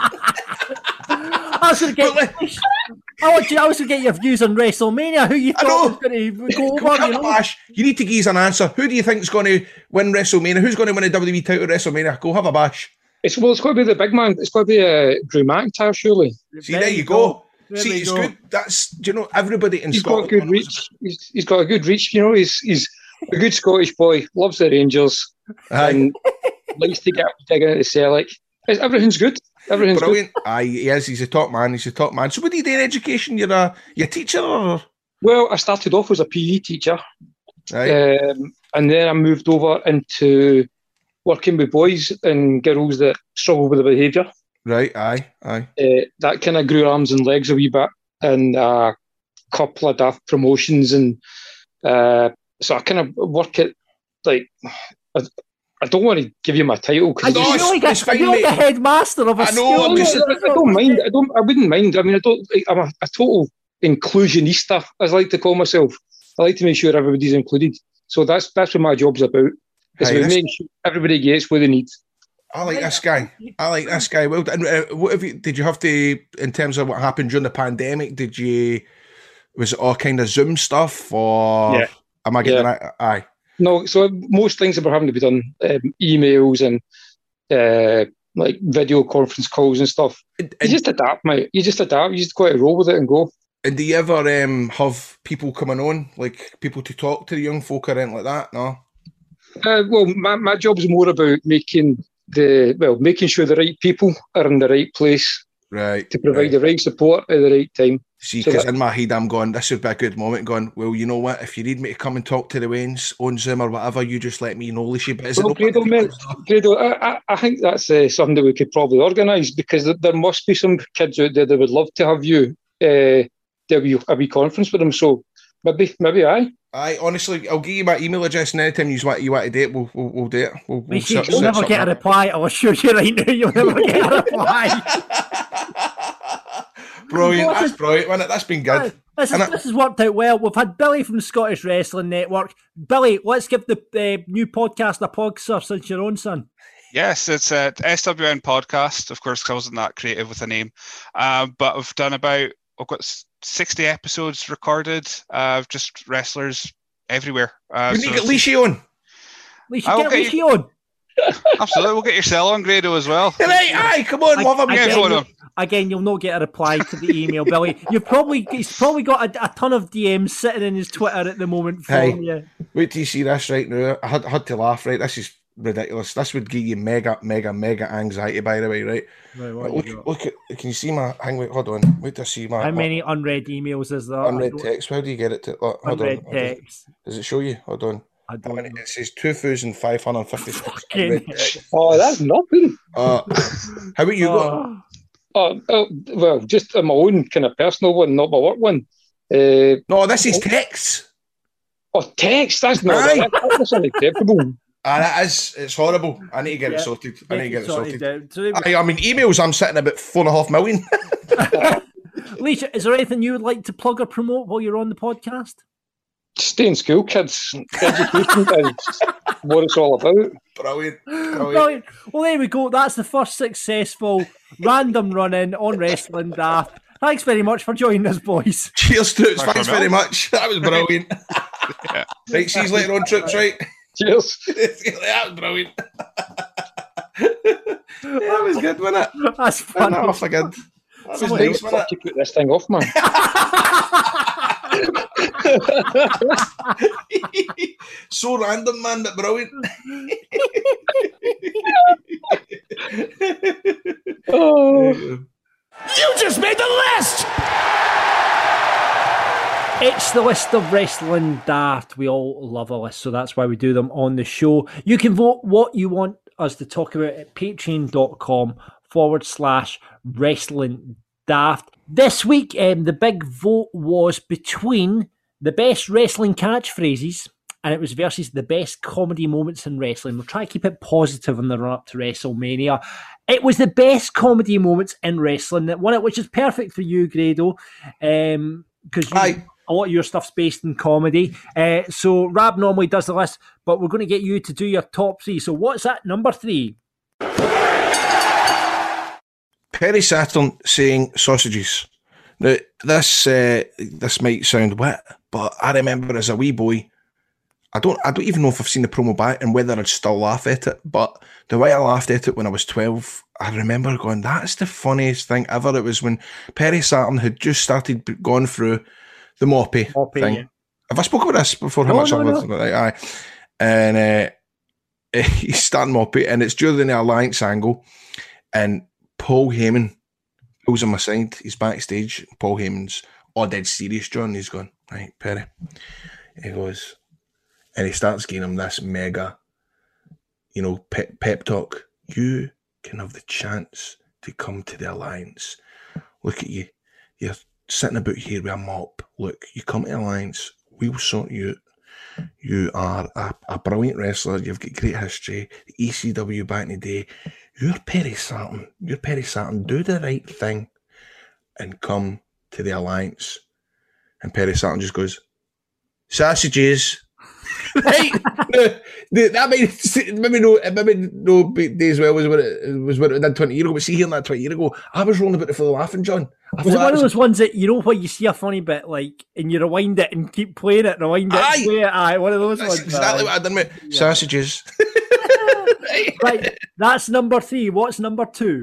I was going to get. I want you. I was going to get your views on WrestleMania. Who you I thought know. was going to go Come over? on, You know? Bash. You need to give us an answer. Who do you think is going to win WrestleMania? Who's going to win a W W E title at WrestleMania? Go have a bash. It's well, it's got to be the big man. It's got to be uh, Drew McIntyre, surely. See, there, you go. There See, we it's go. good. That's, do you know, everybody in He's got Scotland. good reach. He's, he's got a good reach. You know, he's he's a good Scottish boy. Loves the Rangers Aye. and likes to get up digging at the Celtic. It's- Everything's good. Everything's Brilliant. Aye, he is. He's a top man. He's a top man. So, what do you do in education? You're a, you're a teacher or? good. Well, I started off as a P E teacher, Right. um, and then I moved over into working with boys and girls that struggle with the behaviour. Right. Aye. Aye. Uh, that kind of grew arms and legs a wee bit, and a couple of daft promotions, and uh, so I kind of work at like. I, I don't want to give you my title Are because you it's- like, a, it's are you fine, like a mate. headmaster of a I know, school? I'm just- I don't mind. I don't. I wouldn't mind. I mean, I don't. I'm a, a total inclusionista, as I like to call myself. I like to make sure everybody's included. So that's that's what my job's about. It's Aye, about that's- making sure everybody gets what they need. I like this guy. I like this guy. Well, and uh, what have you? Did you have to, in terms of what happened during the pandemic? Did you Was it all kind of Zoom stuff, or Yeah. am I getting Yeah. that? Aye. No, so most things that were having to be done, um, emails and uh, like video conference calls and stuff. And, you just adapt, mate. You just adapt. You just go out and roll with it and go. And do you ever um, have people coming on, like people to talk to the young folk or anything like that? No. Uh, well, my my job is more about making the well, making sure the right people are in the right place, right, to provide right. the right support at the right time. See, So because that- in my head I'm going, this would be a good moment. Going, well, you know what? If you need me to come and talk to the Waynes on Zoom or whatever, you just let me know, Lishy. But is Well, it not Grado, mate, Grado, I, I, I think that's uh, something that we could probably organise, because th- there must be some kids out there that would love to have you uh, do a wee, a wee conference with them. So maybe, maybe I. Aye, honestly, I'll give you my email address, and anytime you want you want to do it, we'll we'll, we'll do it. We'll, we'll Rishi, set- you'll set never something get a up. reply. I'll assure you right now, you'll never get a reply. Brilliant, What that's is- brilliant, wasn't it? That's been good. This, is, And it- this has worked out well. We've had Billy from the Scottish Wrestling Network. Billy, let's give the uh, new podcast a plug, sir, since you're on, son. Yes, it's a S W N podcast. Of course, 'cause I wasn't that creative with a name. Um, but I've done about, I've got s- sixty episodes recorded of just wrestlers everywhere. Uh, You need so to get if- Lishy on. We should I will get get Rishi on. Absolutely, we'll get your cell on, Grado, as well. Right, aye, come on, love him. Yeah, Again, go on. you'll, again, you'll not get a reply to the email, Billy. You've probably he's probably got a, a ton of D Ms sitting in his Twitter at the moment for Hey, you. wait till you see this right now. I had, I had to laugh, right? This is ridiculous. This would give you mega, mega, mega anxiety, by the way, right? Right, what Right, you look, got? look at, can you see my, hang wait, hold on. Wait to see my, How many unread emails is there? my unread I don't- text. How do you get it to, look, hold Unread on. Hold on. text. Does it show you? Hold on. I don't know. It says two thousand five hundred fifty-six Fucking unread text. Oh, that's nothing. Uh, how about you Oh. Oh, oh, well, just uh, my own kind of personal one, not my work one. Uh, no, this is text. Oh, text? That's not Aye. that, that's unacceptable. Ah, that is, it's horrible. I need to get Yeah. it sorted. I need to get it sorted. out. So, I, I mean, emails, I'm sitting about four and a half million. Leisha, is there anything you would like to plug or promote while you're on the podcast? Stay in school, kids. Education is what it's all about. Brilliant. Brilliant. Brilliant. Well, there we go. That's the first successful random run-in on Wrestling Daft. Thanks very much for joining us, boys. Cheers, Troops. Thanks Thanks very very much. That was brilliant. Right, see you later on, Troops, right? Cheers. That was brilliant. That was good, wasn't it? That's Turn funny. that off again. That was Someone nice, else wasn't fucking put this thing off, man. it? So random, man, but brilliant. Oh. You just made the list! It's the list of Wrestling Daft. We all love a list, so that's why we do them on the show. You can vote what you want us to talk about at patreon.com forward slash Wrestling Daft. This week, um, the big vote was between the best wrestling catchphrases, and it was versus the best comedy moments in wrestling. We'll try to keep it positive in the run-up to WrestleMania. It was the best comedy moments in wrestling that won it, which is perfect for you, Grado, um, because Aye. a lot of your stuff's based in comedy. Uh, so Rab normally does the list, but we're going to get you to do your top three. So what's that number three? Perry Saturn saying sausages. Now, this uh, this might sound wet, but I remember as a wee boy, I don't I don't even know if I've seen the promo back and whether I'd still laugh at it, but the way I laughed at it when I was twelve, I remember going, that's the funniest thing ever. It was when Perry Saturn had just started b- going through the moppy, Moppy, thing. yeah. Have I spoken about this before? How No, much no, I've no. listened to it? Aye. And uh, he's starting moppy, and it's during the Alliance angle, and Paul Heyman pulls him aside. He's backstage. Paul Heyman's all dead serious, John. He's going, right, Perry. He goes, and he starts giving him this mega, you know, pep, pep talk. You can have the chance to come to the Alliance. Look at you. You're sitting about here with a mop. Look, you come to the Alliance. We'll sort you out. You are a, a brilliant wrestler. You've got great history. The E C W back in the day. You're Perry Saturn. You're Perry Saturn. Do the right thing and come to the Alliance. And Perry Saturn just goes, sausages. right? No, the, that might maybe no, maybe no day as well was what it was what it did twenty years ago. But see, hearing that twenty years ago, I was rolling about it for the laughing, John. I Was it thought one that of those ones that you know where you see a funny bit like and you rewind it and keep playing it, rewind it, Aye. play it, aye, one of those That's ones. exactly aye. what I done with Yeah. sausages. Right, that's number three. What's number two?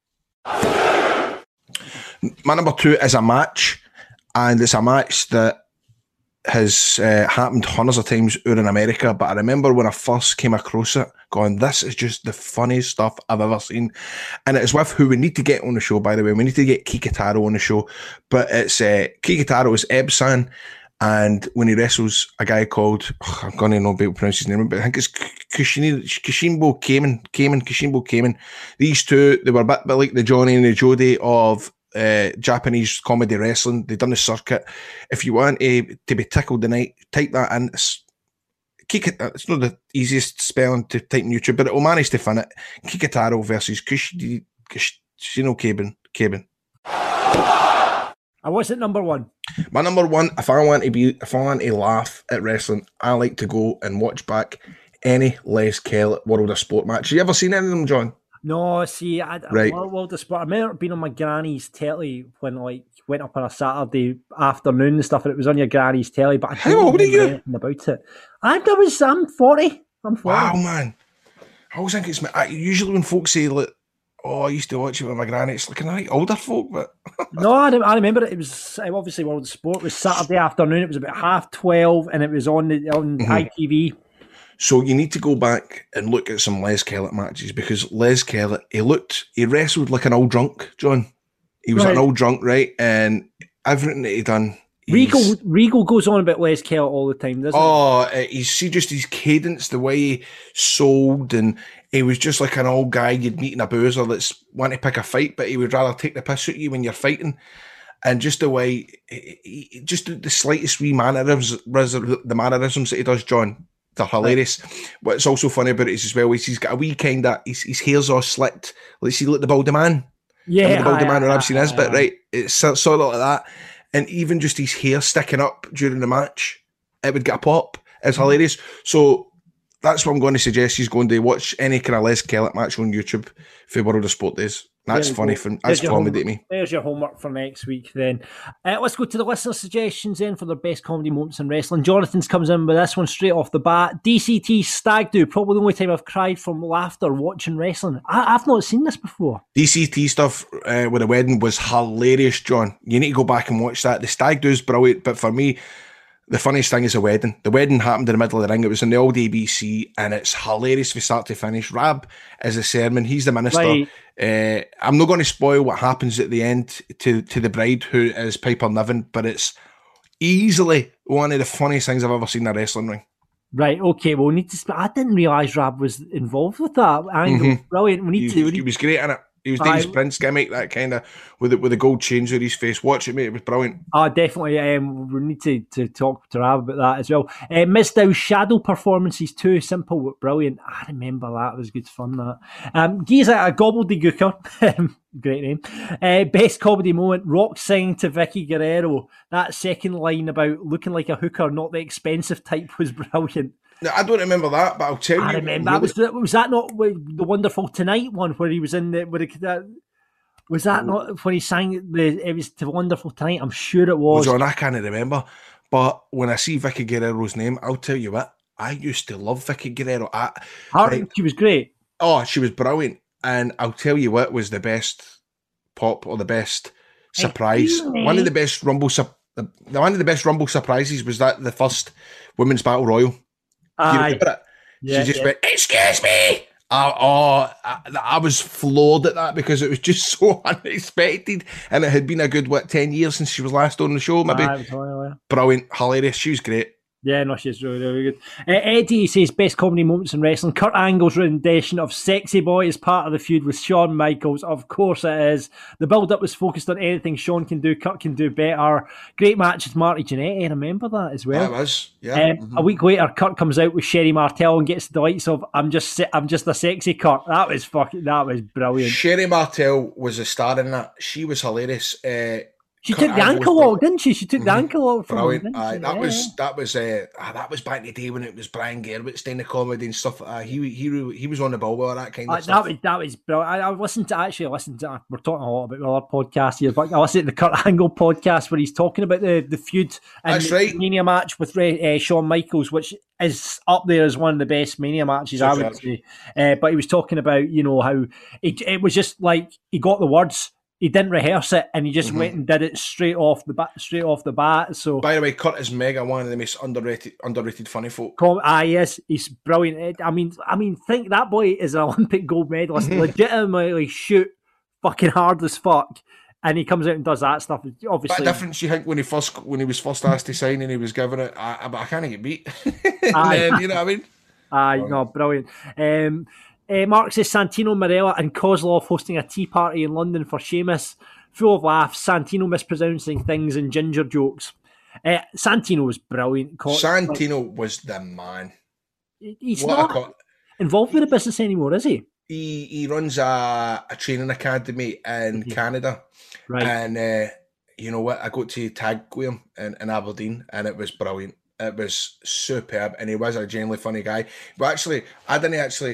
My number two is a match, and it's a match that has uh, happened hundreds of times out in America, but I remember when I first came across it going, this is just the funniest stuff I've ever seen. And it's with who we need to get on the show, by the way. We need to get Kikutaro on the show, but it's uh, Kikutaro is Eb-san, and when he wrestles a guy called, oh, I'm going to know about pronounce his name, but I think it's Kushini, Kushimbo Kamen, Kamen, Kushimbo Kamen. These two, they were a bit, bit like the Johnny and the Jody of Uh, Japanese comedy wrestling. They've done the circuit. If you want to, to be tickled tonight, type that in. It's, Kika, it's not the easiest spelling to type in YouTube, but it will manage to find it. Kikutaro versus Kushino Kaben. Kaben. And what's at number one? My number one, if I want to be, if I want to laugh at wrestling, I like to go and watch back any Les Kellett World of Sport match. Have you ever seen any of them, John? No, see, I, Right. World, World of Sport. I remember being on my granny's telly when like went up on a Saturday afternoon and stuff, and it was on your granny's telly. But I How don't old are remember you? anything about it. I, I was, I'm forty. I'm forty. Wow, man. I always think it's I, usually when folks say like, "Oh, I used to watch it with my granny," it's like like older folk, but No, I, I remember it. It was obviously World of Sport. It was Saturday afternoon. It was about half twelve, and it was on the on Mhm. I T V. So you need to go back and look at some Les Kellett matches, because Les Kellett, he looked, he wrestled like an old drunk, John. He was Right. an old drunk, right? And everything that he done. he's- Regal Regal goes on about Les Kellett all the time, doesn't Oh, uh, he's see just his cadence, the way he sold, and he was just like an old guy you'd meet in a boozer that's want to pick a fight, but he would rather take the piss at you when you're fighting. And just the way, he, he- just the slightest wee mannerisms, the mannerisms that he does, John, they're hilarious. What's also funny about it is as well, is he's got a wee kind of, his, his hair's all slicked. Let's see, like the Baldy Man. Yeah, Remember the Baldy aye, Man when aye, I've seen his aye, bit, aye. right? It's so- sort of like that. And even just his hair sticking up during the match, it would get a pop. It's hilarious. So that's what I'm going to suggest. He's going to watch any kind of Les Kellett match on YouTube for World of Sport Days. That's There you funny. go. For, There's that's your comedy to homework- me. There's your homework for next week then. Uh, let's go to the listener suggestions then for their best comedy moments in wrestling. Jonathan's comes in with this one straight off the bat. D C T Stag Do, probably the only time I've cried from laughter watching wrestling. I, I've not seen this before. D C T stuff uh, with the wedding was hilarious, John. You need to go back and watch that. The Stag Do's brilliant, but for me, the funniest thing is the wedding. The wedding happened in the middle of the ring. It was in the old A B C, and it's hilarious from start to finish. Rab is the sermon. He's the minister. Right. Uh, I'm not going to spoil what happens at the end to, to the bride, who is Piper Niven, but it's easily one of the funniest things I've ever seen in a wrestling ring. Right, okay, well, we need to. Sp- I didn't realise Rab was involved with that angle. Mhm. Brilliant. We need He, to. We he need, was great in it. He was doing his Aye. Prince gimmick, that kind of, with, it, with the gold chains on his face. Watch it, mate. It was brilliant. Oh, definitely. Um, we need to, to talk to Rab about that as well. Uh, Miss Dow's shadow performances too, simple but brilliant. I remember that. It was good fun, that. Um, Giza, a gobbledygooker. Great name. Uh, best comedy moment, Rock singing to Vicky Guerrero. That second line about looking like a hooker, not the expensive type, was brilliant. Now, I don't remember that, but I'll tell I you. remember. That was, the, was that not the Wonderful Tonight one where he was in the... Where he, that, was that not when he sang the... It was to Wonderful Tonight? I'm sure it Well, was. John, I can't remember. But when I see Vicky Guerrero's name, I'll tell you what, I used to love Vicky Guerrero. I, Her- right, She was great. oh, she was brilliant. And I'll tell you what was the best pop or the best surprise. Really? One of the best Rumble sup- the, one of the best Rumble surprises was that the first Women's Battle Royal. Do you Aye. remember it? Yeah, she just yeah. went, "Excuse me." Oh, oh I, I was floored at that because it was just so unexpected, and it had been a good what ten years since she was last on the show. Maybe Aye, it was royal, yeah. brilliant, hilarious. She was great. Yeah, no, she's really, really good. Uh, Eddie says best comedy moments in wrestling. Kurt Angle's rendition of "Sexy Boy" is part of the feud with Shawn Michaels. Of course it is. The build-up was focused on anything Shawn can do, Kurt can do better. Great match with Marty Jannetty. I remember that as well. That was, yeah. Um, A week later, Kurt comes out with Sherry Martel and gets the likes of "I'm just, se- I'm just a sexy Kurt." That was fucking, that was brilliant. Sherry Martel was a star in that. She was hilarious. Uh, She Kurt took the Angle ankle was lock, didn't she? She took the Mhm. ankle lock from him, Brilliant. didn't Aye, she? that Yeah. was that was uh, ah, that was back in the day when it was Brian Gerwitz doing the comedy and stuff like that. He he he was on the ball with all that kind of Uh, stuff. that was that was brilliant. I, I listened to actually listened to. We're talking a lot about other podcasts here, but I listened to the Kurt Angle podcast where he's talking about the, the feud and That's the right. Mania match with uh, Shawn Michaels, which is up there as one of the best Mania matches, I would say. Uh, but he was talking about you know how it, it was just like he got the words. He didn't rehearse it, and he just Mhm. went and did it straight off the bat, straight off the bat. So, By the way, Kurt is mega one of the most underrated underrated funny folk. Com- ah, yes, he's brilliant. I mean, I mean, think that boy is an Olympic gold medalist, legitimately shoot fucking hard as fuck, and he comes out and does that stuff. But Obviously, difference, you think, when he first when he was first asked to sign and he was given it, I, I, I can't get beat. And Aye. then, you know what I mean? Aye, no, brilliant. Um, uh, Mark says Santino Marella and Kozlov hosting a tea party in London for Sheamus. Full of laughs, Santino mispronouncing things and ginger jokes. Uh, Santino was brilliant. Co- Santino was the man. He's What a not co- involved with the business anymore, is he? He he runs a, a training academy in Canada, Right. and uh, you know what? I got to tag with him in, in Aberdeen, and it was brilliant. It was superb, and he was a genuinely funny guy. But actually, I didn't actually.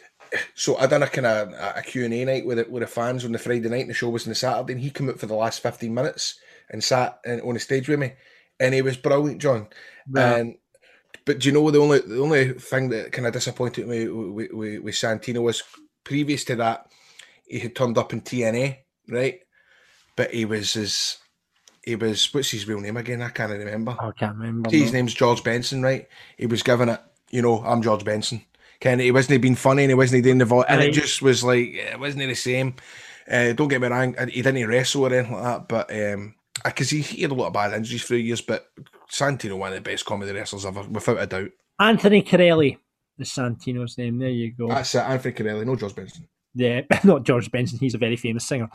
So I done a kind of a Q and A night with it with the fans on the Friday night, and the show was on the Saturday. And he came out for the last fifteen minutes and sat in, on the stage with me, and he was brilliant, John. Yeah. And but do you know the only the only thing that kind of disappointed me with, with, with Santino was previous to that he had turned up in T N A, right? But he was his he was what's his real name again? I can't remember. I can't remember. His no. name's George Benson, right? He was given it, you know, I'm George Benson. Ken, he wasn't being funny and he wasn't doing the voice, and it Right. just was like it wasn't the same. Uh, don't get me wrong, he didn't wrestle or anything like that, but um, because he, he had a lot of bad injuries for years. But Santino, one of the best comedy wrestlers ever, without a doubt. Anthony Corelli is Santino's name. There you go. That's it, Anthony Corelli, no George Benson. Yeah, not George Benson. He's a very famous singer.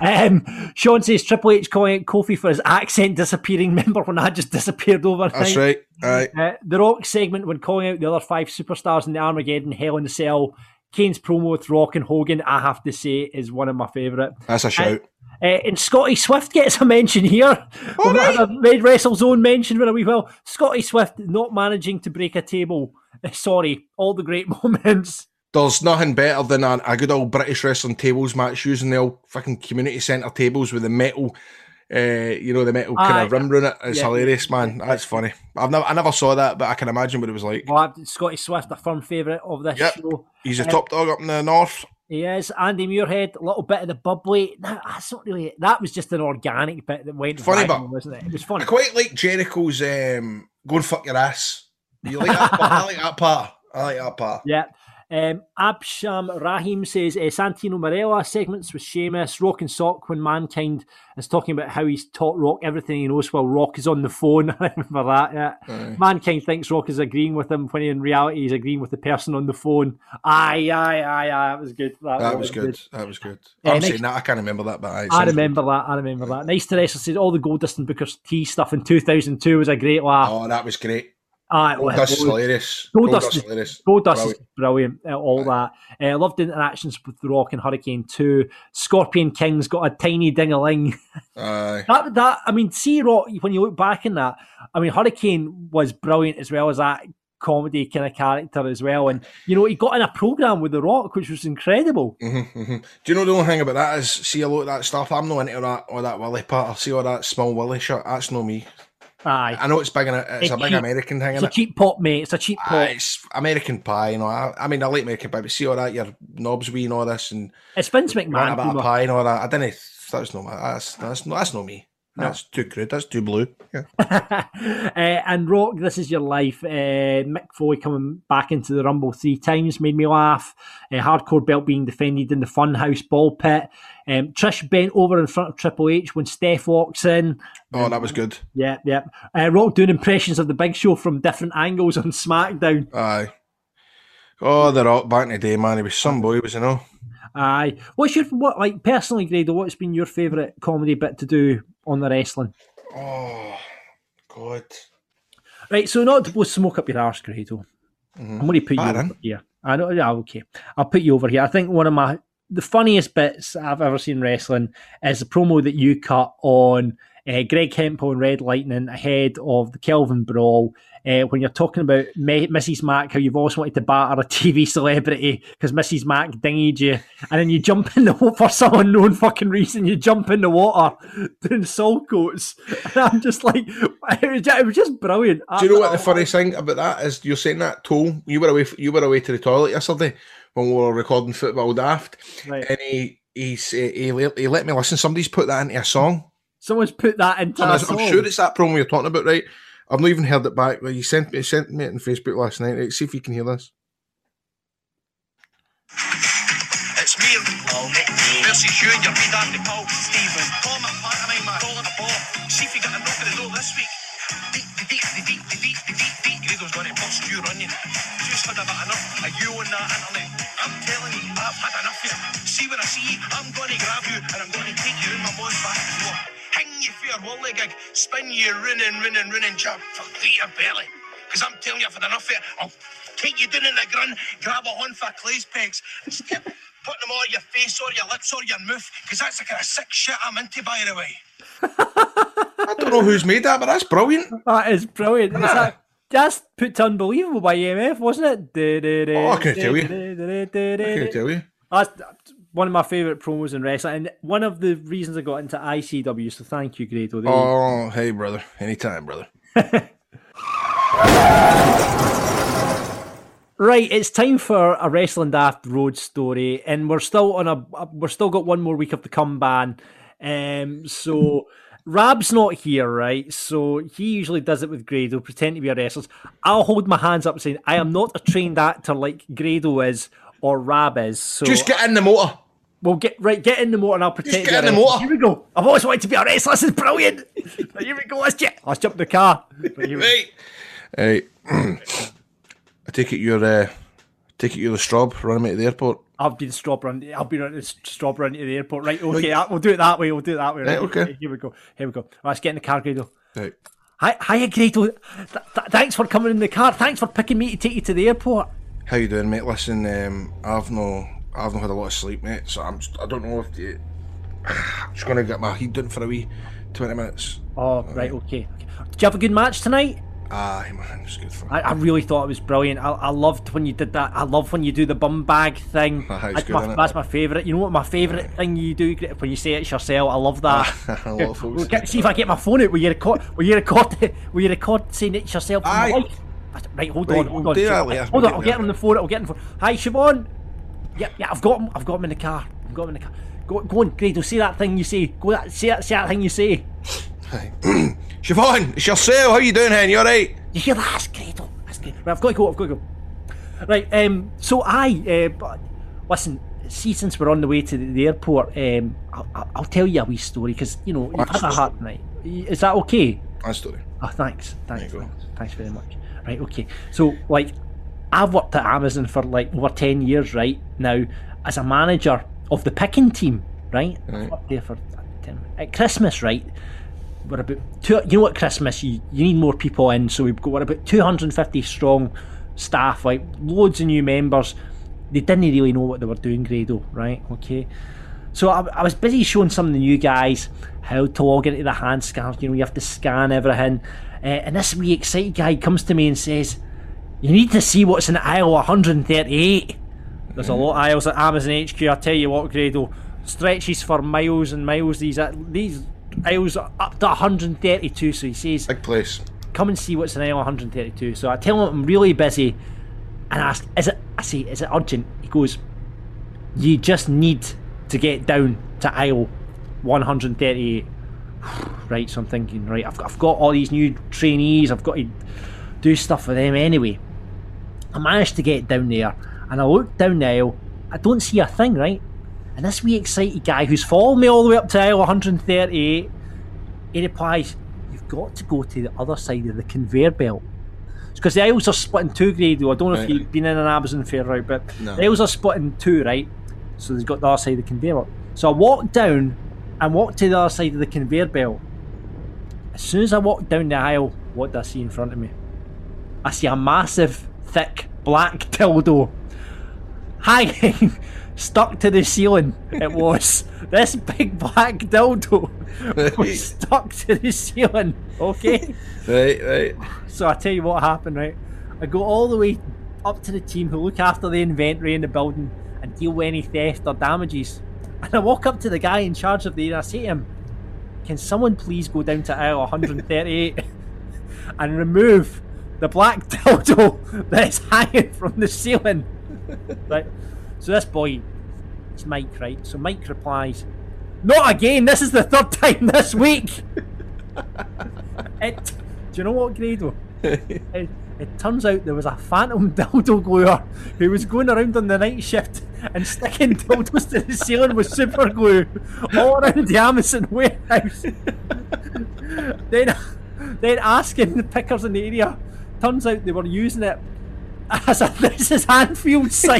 Um, Sean says Triple H calling out Kofi for his accent disappearing. Remember when that just disappeared overnight? That's right. Aye. Uh, the Rock segment when calling out the other five superstars in the Armageddon Hell in the Cell. Kane's promo with Rock and Hogan, I have to say, is one of my favourite. That's a shout. Uh, uh, and Scotty Swift gets a mention here. All We've right. had a Red Wrestle Zone mention for a wee while. Scotty Swift not managing to break a table. Uh, sorry, all the great moments. There's nothing better than a, a good old British wrestling tables match using the old fucking community centre tables with the metal, uh, you know, the metal kind Aye. of rim around it. It's Yeah. hilarious, man. That's funny. I've never, I never saw that, but I can imagine what it was like. Well, Scotty Swift, a firm favourite of this Yep. show. He's a Uh, top dog up in the north. He is. Andy Muirhead, a little bit of the bubbly. No, that's not really. That was just an organic bit that went Funny, viral, but- wasn't it? It was funny. I quite like Jericho's um, "Go and fuck your ass." You like that part? I like that part. I like that part. Yeah. Um, Absham Rahim says uh, Santino Marella segments with Sheamus, Rock and Sock when Mankind is talking about how he's taught Rock everything he knows while Rock is on the phone. I remember that. Yeah. Aye. Mankind thinks Rock is agreeing with him when in reality he's agreeing with the person on the phone. Aye, aye, aye, aye. That was good. That was good. That was good. Uh, I'm next- saying that I can't remember that, but aye, it I sounds remember that. I remember that. Nice to Wrestle says all the Goldust and Booker's T stuff in two thousand two was a great laugh. good. Oh, that was great. Ah, it was- Goldust is hilarious. Goldust Goldust is- is hilarious. Goldust is brilliant. uh, All that. I uh, loved the interactions with The Rock and Hurricane two. Scorpion King's got a tiny ding-a-ling. Aye. that, that, I mean, see, Rock, when you look back in that, I mean, Hurricane was brilliant as well as that comedy kind of character as well. And, you know, he got in a program with The Rock, which was incredible. Mm-hmm, mm-hmm. Do you know the only thing about that is, see a lot of that stuff, I'm not into all that, all that Willy part. I see all that small Willy shit. That's not me. Aye. I know it's big, in it. It's, It's a big cheap. American thing, It's isn't a it? cheap pop, mate. It's a cheap Aye, pop. it's American pie, you know. I, I mean, I like American pie, but see all that, your knobs wee and all this, and It's Vince you want McMahon. a bit of humour. pie and all that. I don't know. That's not my. That's that's not. That's not me. That's too crude. That's too blue. Yeah. uh, and Rock, This Is Your Life. Uh, Mick Foley coming back into the Rumble three times made me laugh. Uh, hardcore belt being defended in the Funhouse ball pit. Um, Trish bent over in front of Triple H when Steph walks in. Oh, that was good. Yeah, yeah. Uh, Rock doing impressions of the Big Show from different angles on SmackDown. Aye. Oh, the Rock back in the day, man. He was some boy, was he no? Aye. What's your what like personally, Grado? What's been your favourite comedy bit to do on the wrestling? Oh, God. Right, so not to blow smoke up your arse, Grado. Mhm. I'm going to put you Pardon? over here. I know, yeah, okay. I'll put you over here. I think one of my the funniest bits I've ever seen wrestling is the promo that you cut on uh, Greg Hemphill and Red Lightning ahead of the Kelvin Brawl. Uh, when you're talking about Me- Missus Mac, how you've always wanted to batter a T V celebrity because Missus Mac dinged you, and then you jump in the water for some unknown fucking reason. You jump in the water doing soul coats, and I'm just like, it was just, it was just brilliant. Do you know what the funny thing about that is? You're saying that, Toll. You were away. You were away to the toilet yesterday when we were recording Football Daft, right. and he he's, he let, he let me listen. Somebody's put that into a song. Someone's put that into I'm, a I'm song. sure it's that promo you're talking about, right? I've not even heard it back. Well, you sent me sent me it on Facebook last night. Right, see if you can hear this. It's me versus you and your wee dandy pal, Stephen. Call my pantomime, my call on the ball. See if you got a knock at the door this week. Deep, the deep, the deep, the deep, the deep, deep. Grado's going to bust you running. Just had about enough of you on that internet. I'm telling you, I've had enough of you. See what I see, I'm going to grab you and I'm going to take you in my boy's back door. Hang you for your wally gig, spin you running, running, running, jump for your belly. Because I'm telling you, I've had enough of it. I'll take you down in the grun, grab a horn for Clay's pegs, and skip, put them on your face or your lips or your mouth, because that's the kind of sick shit I'm into, by the way. I don't know who's made that, but that's brilliant. That is brilliant. Is that just put to Unbelievable by E M F, wasn't it? Oh, I can tell you. I can tell you. That's one of my favourite promos in wrestling, and one of the reasons I got into I C W, so thank you, Grado. There oh, you. Hey, brother. Anytime, brother. Right, it's time for a Wrestling Daft Road story, and we're still on a we're still got one more week of the come ban. Um, so Rab's not here, right? So he usually does it with Grado, pretend to be a wrestler. I'll hold my hands up saying I am not a trained actor like Grado is or Rab is. So just get in the motor. We'll get right, get in the motor, and I'll pretend. Just get in the motor. Here we go. I've always wanted to be a wrestler. This is brilliant. Right, here we go. Let's get. Let's jump in the car. Right. Right. Hey, I take it you're. Uh, take it you're the strob running me to the airport. I've been strob running. I've been running the strob running to the airport. Right. Okay. Right. We'll do it that way. We'll do it that way. Right. Right, okay. Here we go. Here we go. Right, let's get in the car, Grado. Right. Hi, hiya, Grado. Th- th- thanks for coming in the car. Thanks for picking me to take you to the airport. How you doing, mate? Listen, um, I've no. I've not had a lot of sleep, mate, so I'm just, I don't know if the, I'm just going to get my heat done for a wee twenty minutes. Oh, right, okay. okay. Did you have a good match tonight? Aye, man, it was good fun. I, I really thought it was brilliant. I, I loved when you did that. I love when you do the bum bag thing. Aye, that's, good, my, that's my favourite. You know what my favourite thing you do when you say it's yourself? I love that. A lot of folks. Get, see if I get my phone out. Will you record? Will you record? Will you record saying it's yourself? Aye. Right, hold right, on, hold we'll on. do that later. Hold we'll on, I'll get him on the phone. I'll get him. Hi, Siobhan. Yeah, yeah, I've got him. I've got him in the car. I've got him in the car. Go, go on, Grado. Say that thing you say. Go that. Say that. Say that thing you say. Hi, Siobhan. It's yourself. How you doing, hen? You all right? You hear that? That's Grado. That's Grado. Right, I've got to go. I've got to go. Right. Um. So I. Uh, but listen. See, since we're on the way to the, the airport, um, I'll, I'll tell you a wee story because you know you've had a hard night. Is that okay? A story. Oh, thanks. Thanks. There you go. Thanks very much. Right. Okay. So, like, I've worked at Amazon for like over ten years, right now, as a manager of the picking team, right? Right. I've worked there for ten. At Christmas, right? We're about two. You know what? Christmas, you, you need more people in, so we've got we're about two hundred fifty strong staff, like loads of new members. They didn't really know what they were doing, Grado, right? Okay. So I, I was busy showing some of the new guys how to log into the hand scanners. You know, you have to scan everything. Uh, and this wee excited guy comes to me and says, you need to see what's in aisle one hundred thirty-eight. There's a lot of aisles at Amazon H Q. I tell you what, Grado, stretches for miles and miles. These these aisles are up to one hundred thirty-two. So he says, big place. Come and see what's in aisle one hundred thirty-two. So I tell him I'm really busy and I ask, is it, I say, is it urgent? He goes, you just need to get down to aisle one hundred thirty-eight. Right, so I'm thinking, right, I've got, I've got all these new trainees, I've got to do stuff for them anyway. I managed to get down there, and I look down the aisle, I don't see a thing, right? And this wee excited guy who's followed me all the way up to aisle one hundred thirty-eight, he replies, you've got to go to the other side of the conveyor belt. It's because the aisles are split in two, Grado. I don't know right. if you've been in an Amazon fair, right, but no. The aisles are split in two, right? So they've got the other side of the conveyor belt. So I walked down and walked to the other side of the conveyor belt. As soon as I walked down the aisle, what do I see in front of me? I see a massive, thick, black dildo hanging, stuck to the ceiling. It was this big black dildo was stuck to the ceiling. Okay, right, right. So I tell you what happened. Right, I go all the way up to the team who look after the inventory in the building and deal with any theft or damages. And I walk up to the guy in charge of the area. I say to him, "Can someone please go down to aisle one thirty-eight and remove the black dildo that is hanging from the ceiling?" Right. So this boy, it's Mike, right? So Mike replies, "Not again. This is the third time this week." It. Do you know what, Grado? It, it turns out there was a phantom dildo gluer who was going around on the night shift and sticking dildos to the ceiling with super glue all around the Amazon warehouse. then, then asking the pickers in the area. Turns out they were using it as a "This is Anfield" sign.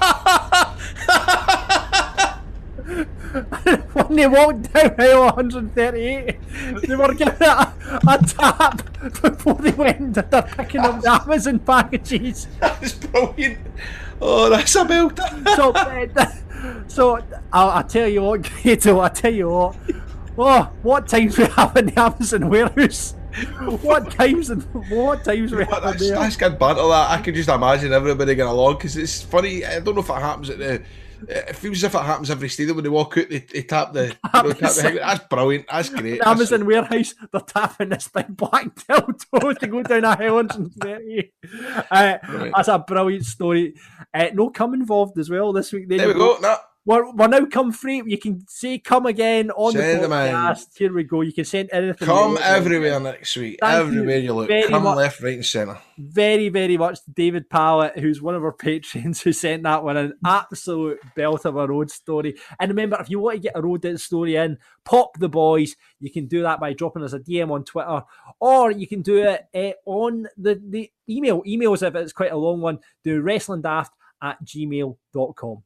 When they walked down aisle one thirty-eight, they were giving it a, a tap before they went and did their picking up the Amazon packages. That's brilliant. Oh, that's a belter. So, uh, so I'll, I'll tell you what, Grado, I'll tell you what. Oh, what times we have in the Amazon warehouse. What times and what times we have that's, there. that's good banter, that. I can just imagine everybody going along, because it's funny. I don't know if it happens at the. It feels as if it happens every stadium when they walk out. They, they tap the. You know, tap the that's brilliant. That's great. The Amazon warehouse, they're tapping this big black dildo to go down a hill and thirty. Uh, right. That's a brilliant story. Uh, no cum involved as well this week. There, there we go. go. No. We're, we're now come free. You can say come again on send the podcast. Here we go. You can send anything. Come everywhere next week. Thank everywhere you, you look. Come much, left, right, and centre. Very, very much to David Pallett, who's one of our patrons, who sent that one an absolute belt of a road story. And remember, if you want to get a road story in, pop the boys. You can do that by dropping us a D M on Twitter, or you can do it uh, on the, the email. Emails if it's quite a long one. Do wrestlingdaft at gmail dot com.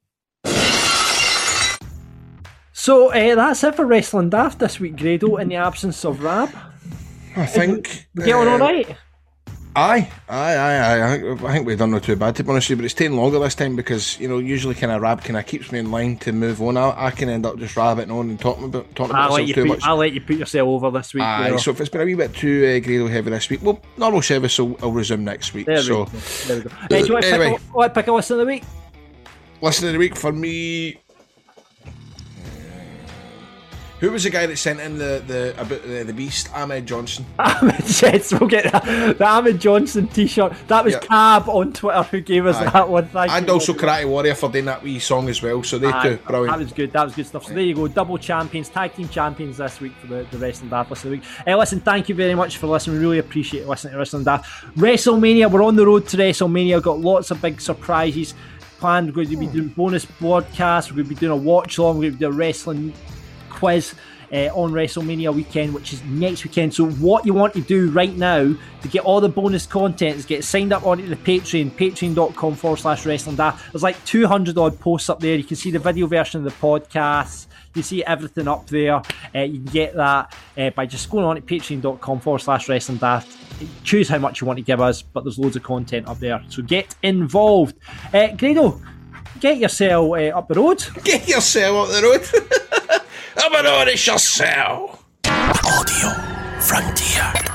So uh, that's it for Wrestling Daft this week, Grado, in the absence of Rab. I think... We get on uh, all right? Aye, aye, aye, aye. I think, I think we've done not too bad, to be honest with you, but it's taking longer this time because, you know, usually kind of Rab kind of keeps me in line to move on. I, I can end up just rabbiting on and talking about, talking about myself too put, much. I'll let you put yourself over this week. Aye, you know. So if it's been a wee bit too uh, Grado heavy this week, well, normal service will, will resume next week. There we so, go. There we go. Uh, do you want to anyway, pick, a, want to pick a listen of the week? Listen of the week for me... Who was the guy that sent in the the about the, the beast? Ahmed Johnson. Ahmed, yes, we'll get that. The Ahmed Johnson t-shirt. That was yep. Cab on Twitter who gave us Aye. that one. Thank and you. also Karate Warrior for doing that wee song as well. So they Aye, too, brilliant. That was good. That was good stuff. So there you go. Double champions, tag team champions this week for the, the Wrestling Daft Listen of the Week. Uh, listen, thank you very much for listening. We really appreciate listening to Wrestling Daft. WrestleMania, we're on the road to WrestleMania. We've got lots of big surprises planned. We're going to be doing bonus broadcasts. We're going to be doing a watch along. We're going to be doing a wrestling quiz. Uh, on WrestleMania weekend, which is next weekend. So what you want to do right now to get all the bonus content is get signed up onto the Patreon, patreon.com forward slash wrestling daft. There's like two hundred odd posts up there. You can see the video version of the podcast. You see everything up there. Uh, you can get that uh, by just going on to patreon.com forward slash wrestling daft. Choose how much you want to give us, but there's loads of content up there. So get involved. Uh, Grado, get yourself uh, up the road. Get yourself up the road. Up and on, it's yourself. Audio Frontier.